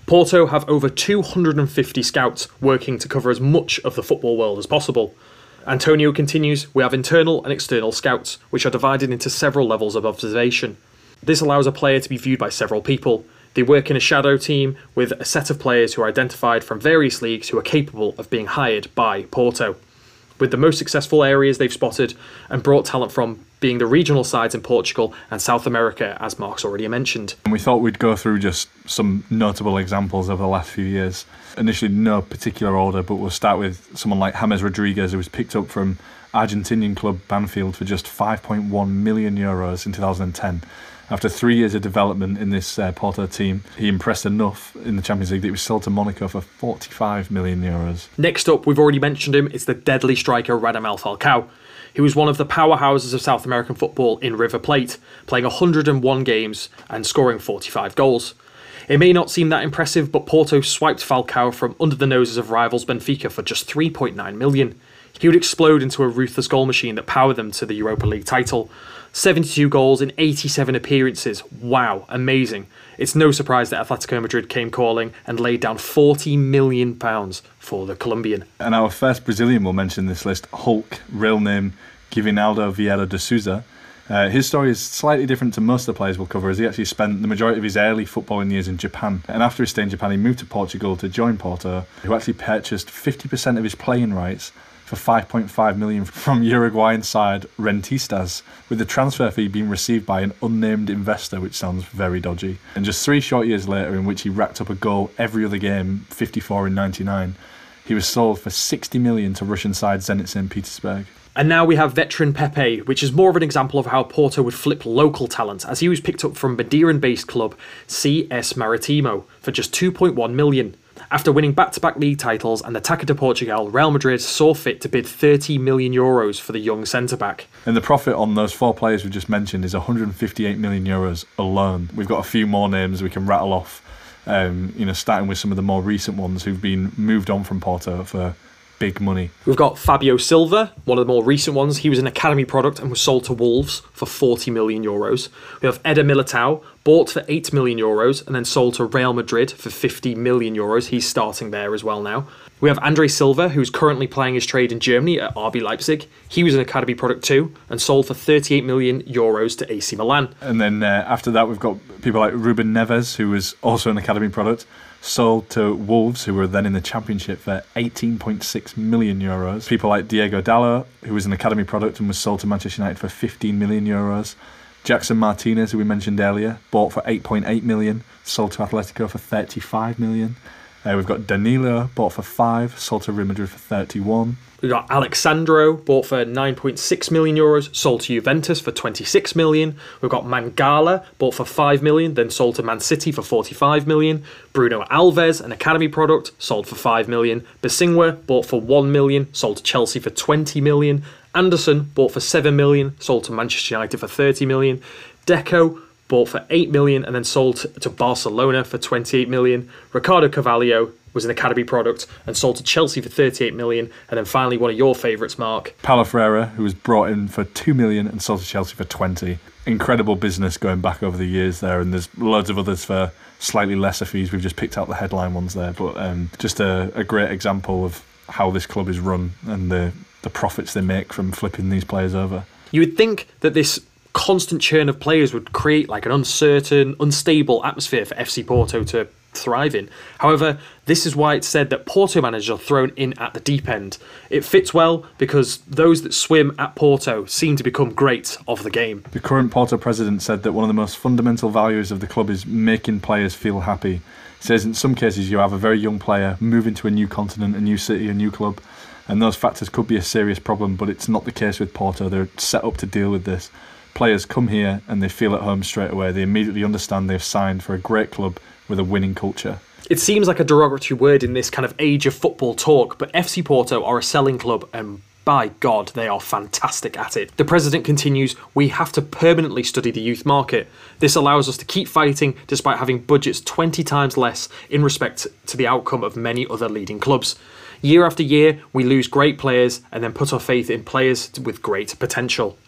Speaker 2: Porto have over two hundred fifty scouts working to cover as much of the football world as possible. Antonio continues, we have internal and external scouts, which are divided into several levels of observation. This allows a player to be viewed by several people. They work in a shadow team with a set of players who are identified from various leagues who are capable of being hired by Porto, with the most successful areas they've spotted and brought talent from being the regional sides in Portugal and South America, as Mark's already mentioned.
Speaker 1: And we thought we'd go through just some notable examples over the last few years. Initially, no particular order, but we'll start with someone like James Rodriguez, who was picked up from Argentinian club Banfield for just five point one million euros in two thousand ten. After three years of development in this uh, Porto team, he impressed enough in the Champions League that he was sold to Monaco for forty-five million euros.
Speaker 2: Next up, we've already mentioned him, it's the deadly striker Radamel Falcao. He was one of the powerhouses of South American football in River Plate, playing one hundred and one games and scoring forty-five goals. It may not seem that impressive, but Porto swiped Falcao from under the noses of rivals Benfica for just three point nine million. He would explode into a ruthless goal machine that powered them to the Europa League title. seventy-two goals in eighty-seven appearances. Wow, amazing. It's no surprise that Atletico Madrid came calling and laid down forty million pounds for the Colombian.
Speaker 1: And our first Brazilian we'll mention in this list, Hulk, real name Givinaldo Vieira de Souza. Uh, his story is slightly different to most of the players we'll cover, as he actually spent the majority of his early footballing years in Japan. And after his stay in Japan, he moved to Portugal to join Porto, who actually purchased fifty percent of his playing rights for five point five million from Uruguayan side Rentistas, with the transfer fee being received by an unnamed investor, which sounds very dodgy. And just three short years later, in which he racked up a goal every other game, fifty-four in ninety-nine, he was sold for sixty million to Russian side Zenit Saint Petersburg.
Speaker 2: And now we have veteran Pepe, which is more of an example of how Porto would flip local talent, as he was picked up from Madeiran-based club C S Maritimo for just two point one million. After winning back-to-back league titles and the Taça de Portugal, Real Madrid saw fit to bid thirty million euros for the young centre-back.
Speaker 1: And the profit on those four players we just mentioned is one hundred fifty-eight million euros alone. We've got a few more names we can rattle off, um, you know, starting with some of the more recent ones who've been moved on from Porto for big money.
Speaker 2: We've got Fabio Silva, one of the more recent ones. He was an academy product and was sold to Wolves for forty million euros. We have Eder Militao, bought for eight million euros and then sold to Real Madrid for fifty million euros. He's starting there as well now. We have Andre Silva, who's currently playing his trade in Germany at R B Leipzig. He was an academy product too and sold for thirty-eight million euros to A C Milan.
Speaker 1: And then uh, after that, we've got people like Ruben Neves, who was also an academy product, sold to Wolves, who were then in the Championship, for eighteen point six million euros. People like Diego Dallo, who was an academy product and was sold to Manchester United for fifteen million euros. Jackson Martinez, who we mentioned earlier, bought for eight point eight million, sold to Atletico for thirty-five million. Uh, we've got Danilo, bought for five, sold to Real Madrid for thirty-one.
Speaker 2: We've got Alexandro, bought for nine point six million euros, sold to Juventus for twenty-six million. We've got Mangala, bought for five million, then sold to Man City for forty-five million. Bruno Alves, an academy product, sold for five million. Basingwa, bought for one million, sold to Chelsea for twenty million. Anderson, bought for seven million, sold to Manchester United for thirty million. Deco, bought for eight million and then sold to Barcelona for twenty-eight million. Ricardo Carvalho was an academy product and sold to Chelsea for thirty-eight million. And then finally, one of your favourites, Mark,
Speaker 1: Paulo Freire, who was brought in for two million and sold to Chelsea for twenty. Incredible business going back over the years there, and there's loads of others for slightly lesser fees. We've just picked out the headline ones there, but um, just a, a great example of how this club is run and the, the profits they make from flipping these players over.
Speaker 2: You would think that this constant churn of players would create like an uncertain, unstable atmosphere for F C Porto to thrive in. However, this is why it's said that Porto managers are thrown in at the deep end. It fits well because those that swim at Porto seem to become great of the game.
Speaker 1: The current Porto president said that one of the most fundamental values of the club is making players feel happy. He says in some cases you have a very young player move into a new continent, a new city, a new club, and those factors could be a serious problem, but it's not the case with Porto. They're set up to deal with this. Players come here and they feel at home straight away. They immediately understand they've signed for a great club with a winning culture.
Speaker 2: It seems like a derogatory word in this kind of age of football talk, but F C Porto are a selling club and by God, they are fantastic at it. The president continues, we have to permanently study the youth market. This allows us to keep fighting despite having budgets twenty times less in respect to the outcome of many other leading clubs. Year after year, we lose great players and then put our faith in players with great potential.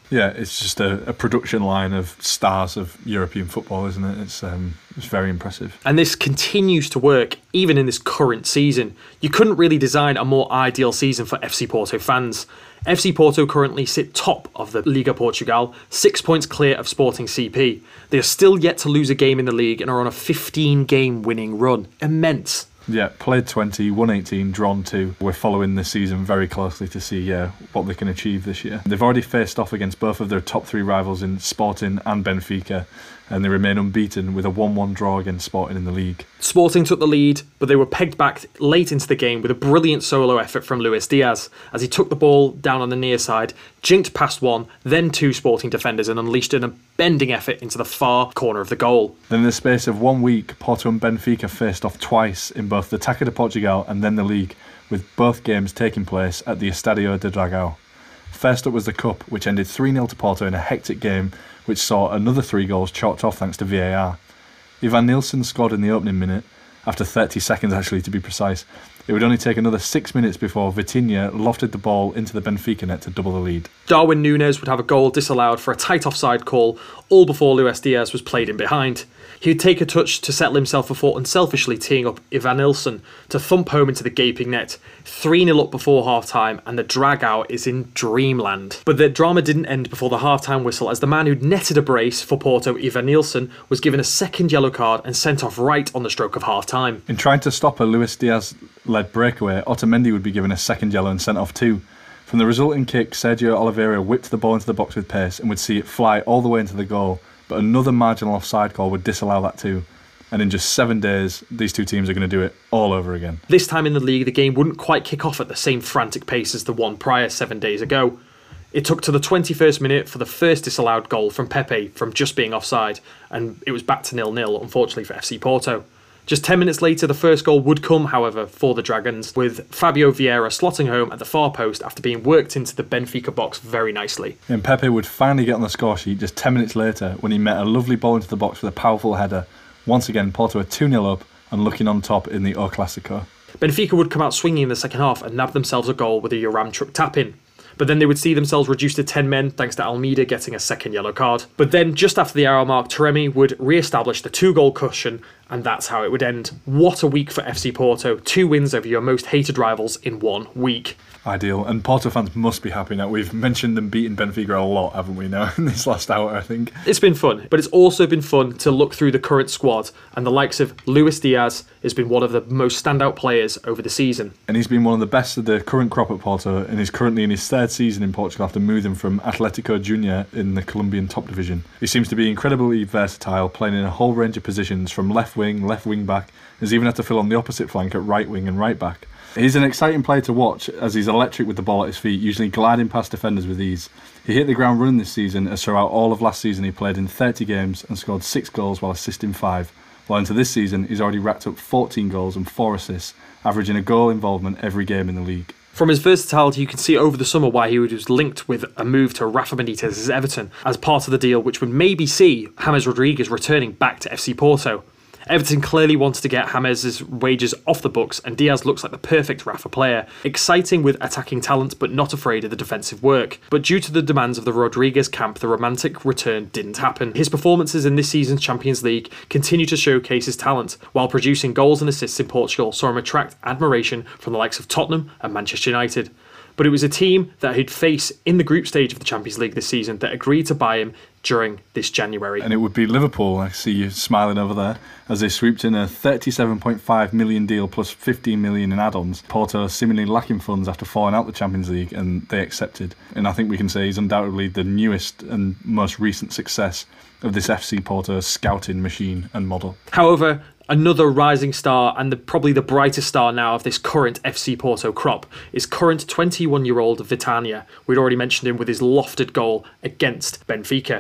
Speaker 1: Yeah, it's just a, a production line of stars of European football, isn't it? It's um, it's very impressive.
Speaker 2: And this continues to work even in this current season. You couldn't really design a more ideal season for F C Porto fans. F C Porto currently sit top of the Liga Portugal, six points clear of Sporting C P. They are still yet to lose a game in the league and are on a fifteen-game winning run. Immense.
Speaker 1: Yeah, played twenty, won eighteen, drawn two. We're following this season very closely to see uh, what they can achieve this year. They've already faced off against both of their top three rivals in Sporting and Benfica, and they remain unbeaten with a one one draw against Sporting in the league.
Speaker 2: Sporting took the lead, but they were pegged back late into the game with a brilliant solo effort from Luis Diaz as he took the ball down on the near side, jinked past one, then two Sporting defenders and unleashed an bending effort into the far corner of the goal.
Speaker 1: Then in the space of one week, Porto and Benfica faced off twice in both the Taça de Portugal and then the league, with both games taking place at the Estadio de Dragão. First up was the Cup, which ended three nil to Porto in a hectic game, which saw another three goals chalked off thanks to V A R. Ivan Nilsson scored in the opening minute, after thirty seconds actually to be precise. It would only take another six minutes before Vitinha lofted the ball into the Benfica net to double the lead.
Speaker 2: Darwin Núñez would have a goal disallowed for a tight offside call, all before Luis Diaz was played in behind. He would take a touch to settle himself before unselfishly teeing up Ivan Nilsson to thump home into the gaping net. three nil up before half-time, and the drag-out is in dreamland. But the drama didn't end before the half-time whistle, as the man who'd netted a brace for Porto, Ivan Nilsson, was given a second yellow card and sent off right on the stroke of half-time.
Speaker 1: In trying to stop a Luis Diaz-led breakaway, Otamendi would be given a second yellow and sent off too. From the resulting kick, Sergio Oliveira whipped the ball into the box with pace and would see it fly all the way into the goal, but another marginal offside call would disallow that too. And in just seven days, these two teams are going to do it all over again.
Speaker 2: This time in the league, the game wouldn't quite kick off at the same frantic pace as the one prior seven days ago. It took to the twenty-first minute for the first disallowed goal from Pepe from just being offside, and it was back to nil nil, unfortunately for F C Porto. Just ten minutes later, the first goal would come, however, for the Dragons, with Fabio Vieira slotting home at the far post after being worked into the Benfica box very nicely.
Speaker 1: And Pepe would finally get on the score sheet just ten minutes later when he met a lovely ball into the box with a powerful header. Once again, Porto are two nil up and looking on top in the O Clásico.
Speaker 2: Benfica would come out swinging in the second half and nab themselves a goal with a Yaramchuk tap-in. But then they would see themselves reduced to ten men thanks to Almeida getting a second yellow card. But then, just after the hour mark, Taremi would re-establish the two-goal cushion, and that's how it would end. What a week for F C Porto. Two wins over your most hated rivals in one week.
Speaker 1: Ideal. And Porto fans must be happy now. We've mentioned them beating Benfica a lot, haven't we, now, in this last hour, I think.
Speaker 2: It's been fun, but it's also been fun to look through the current squad, and the likes of Luis Diaz has been one of the most standout players over the season.
Speaker 1: And he's been one of the best of the current crop at Porto, and he's currently in his third season in Portugal after moving from Atletico Junior in the Colombian top division. He seems to be incredibly versatile, playing in a whole range of positions from left wing, left wing back. He's even had to fill on the opposite flank at right wing and right back. He's an exciting player to watch as he's electric with the ball at his feet, usually gliding past defenders with ease. He hit the ground running this season, as throughout all of last season he played in thirty games and scored six goals while assisting five. While into this season he's already racked up fourteen goals and four assists, averaging a goal involvement every game in the league.
Speaker 2: From his versatility, you can see over the summer why he was linked with a move to Rafa Benitez's Everton as part of the deal, which would maybe see James Rodriguez returning back to F C Porto. Everton clearly wanted to get James' wages off the books, and Diaz looks like the perfect Rafa player. Exciting with attacking talent, but not afraid of the defensive work. But due to the demands of the Rodriguez camp, the romantic return didn't happen. His performances in this season's Champions League continue to showcase his talent, while producing goals and assists in Portugal saw him attract admiration from the likes of Tottenham and Manchester United. But it was a team that he'd face in the group stage of the Champions League this season that agreed to buy him during this January.
Speaker 1: And it would be Liverpool, I see you smiling over there, as they swooped in a thirty-seven point five million deal plus fifteen million in add-ons. Porto seemingly lacking funds after falling out the Champions League, and they accepted. And I think we can say he's undoubtedly the newest and most recent success of this F C Porto scouting machine and model.
Speaker 2: However, another rising star, and the, probably the brightest star now of this current F C Porto crop, is current twenty-one-year-old Vitinha. We'd already mentioned him with his lofted goal against Benfica.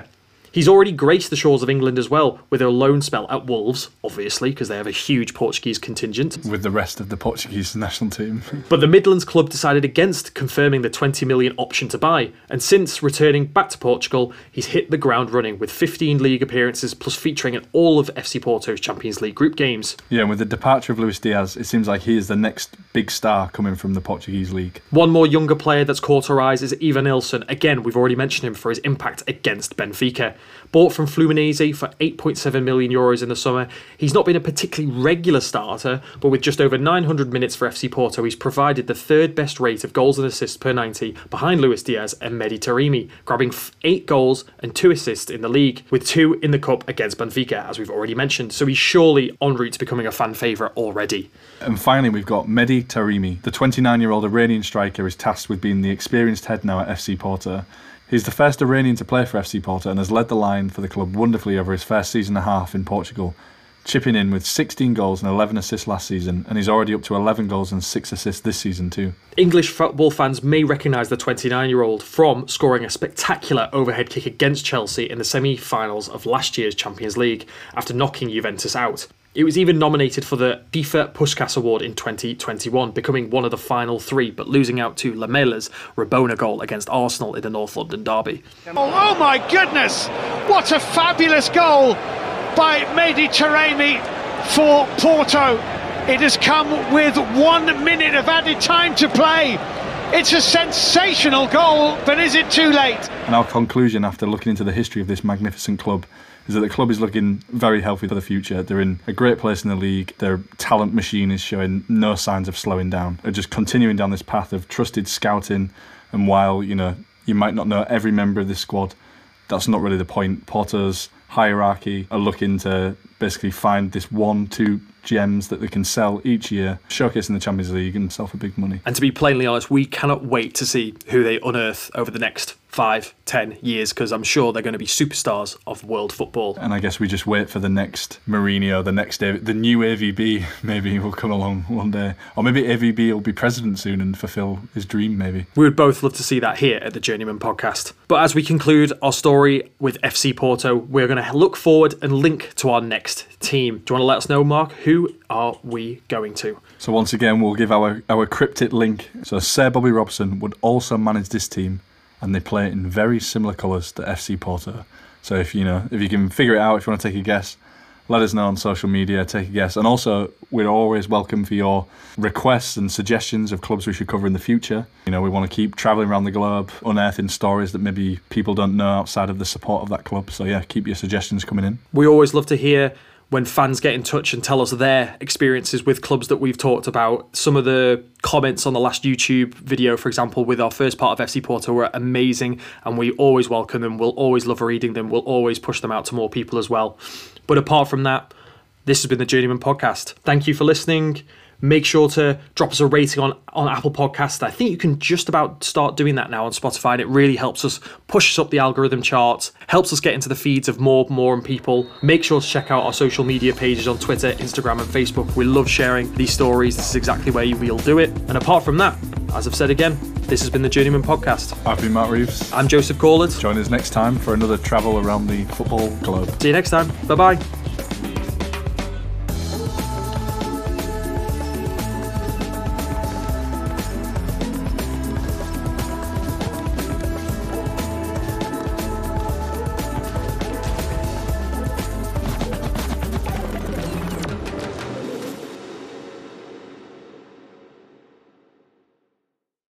Speaker 2: He's already graced the shores of England as well, with a loan spell at Wolves, obviously, because they have a huge Portuguese contingent.
Speaker 1: With the rest of the Portuguese national team.
Speaker 2: But the Midlands club decided against confirming the twenty million option to buy, and since returning back to Portugal, he's hit the ground running with fifteen league appearances plus featuring in all of F C Porto's Champions League group games.
Speaker 1: Yeah, and with the departure of Luis Diaz, it seems like he is the next big star coming from the Portuguese league.
Speaker 2: One more younger player that's caught our eyes is Ivan Nilsson. Again, we've already mentioned him for his impact against Benfica. Bought from Fluminense for eight point seven million euros in the summer, he's not been a particularly regular starter, but with just over nine hundred minutes for F C Porto, he's provided the third best rate of goals and assists per ninety behind Luis Diaz and Mehdi Taremi, grabbing eight goals and two assists in the league, with two in the cup against Benfica, as we've already mentioned. So he's surely en route to becoming a fan favourite already.
Speaker 1: And finally, we've got Mehdi Taremi. The twenty-nine-year-old Iranian striker is tasked with being the experienced head now at F C Porto. He's the first Iranian to play for F C Porto and has led the line for the club wonderfully over his first season and a half in Portugal, chipping in with sixteen goals and eleven assists last season, and he's already up to eleven goals and six assists this season too.
Speaker 2: English football fans may recognise the twenty-nine-year-old from scoring a spectacular overhead kick against Chelsea in the semi-finals of last year's Champions League after knocking Juventus out. It was even nominated for the FIFA Puskás Award in twenty twenty-one, becoming one of the final three, but losing out to Lamela's Rabona goal against Arsenal in the North London derby.
Speaker 6: Oh, oh my goodness! What a fabulous goal by Mehdi Taremi for Porto. It has come with one minute of added time to play. It's a sensational goal, but is it too late?
Speaker 1: And our conclusion after looking into the history of this magnificent club is that the club is looking very healthy for the future. They're in a great place in the league. Their talent machine is showing no signs of slowing down. They're just continuing down this path of trusted scouting, and while, you know, you might not know every member of this squad, that's not really the point. Porto's hierarchy are looking to basically find this one, two gems that they can sell each year, showcase in the Champions League and sell for big money.
Speaker 2: And to be plainly honest, we cannot wait to see who they unearth over the next five, ten years, because I'm sure they're going to be superstars of world football.
Speaker 1: And I guess we just wait for the next Mourinho, the next day, the new A V B maybe will come along one day. Or maybe A V B will be president soon and fulfill his dream, maybe.
Speaker 2: We would both love to see that here at the Journeyman Podcast. But as we conclude our story with F C Porto, we're going to look forward and link to our next team. Do you want to let us know, Mark? Who are we going to?
Speaker 1: So once again, we'll give our, our cryptic link. So Sir Bobby Robson would also manage this team, and they play in very similar colours to F C Porto. So if you know, if you can figure it out, if you want to take a guess, let us know on social media, take a guess. And also, we're always welcome for your requests and suggestions of clubs we should cover in the future. You know, we want to keep travelling around the globe, unearthing stories that maybe people don't know outside of the support of that club. So yeah, keep your suggestions coming in.
Speaker 2: We always love to hear when fans get in touch and tell us their experiences with clubs that we've talked about. Some of the comments on the last YouTube video, for example, with our first part of F C Porto were amazing, and we always welcome them. We'll always love reading them. We'll always push them out to more people as well. But apart from that, this has been the Journeyman Podcast. Thank you for listening. Make sure to drop us a rating on, on Apple Podcasts. I think you can just about start doing that now on Spotify, and it really helps us push us up the algorithm charts, helps us get into the feeds of more, more and people. Make sure to check out our social media pages on Twitter, Instagram and Facebook. We love sharing these stories. This is exactly where we'll do it. And apart from that, as I've said again, this has been the Journeyman Podcast.
Speaker 1: I've been Matt Reeves.
Speaker 2: I'm Joseph Corlett.
Speaker 1: Join us next time for another travel around the football globe.
Speaker 2: See you next time. Bye-bye.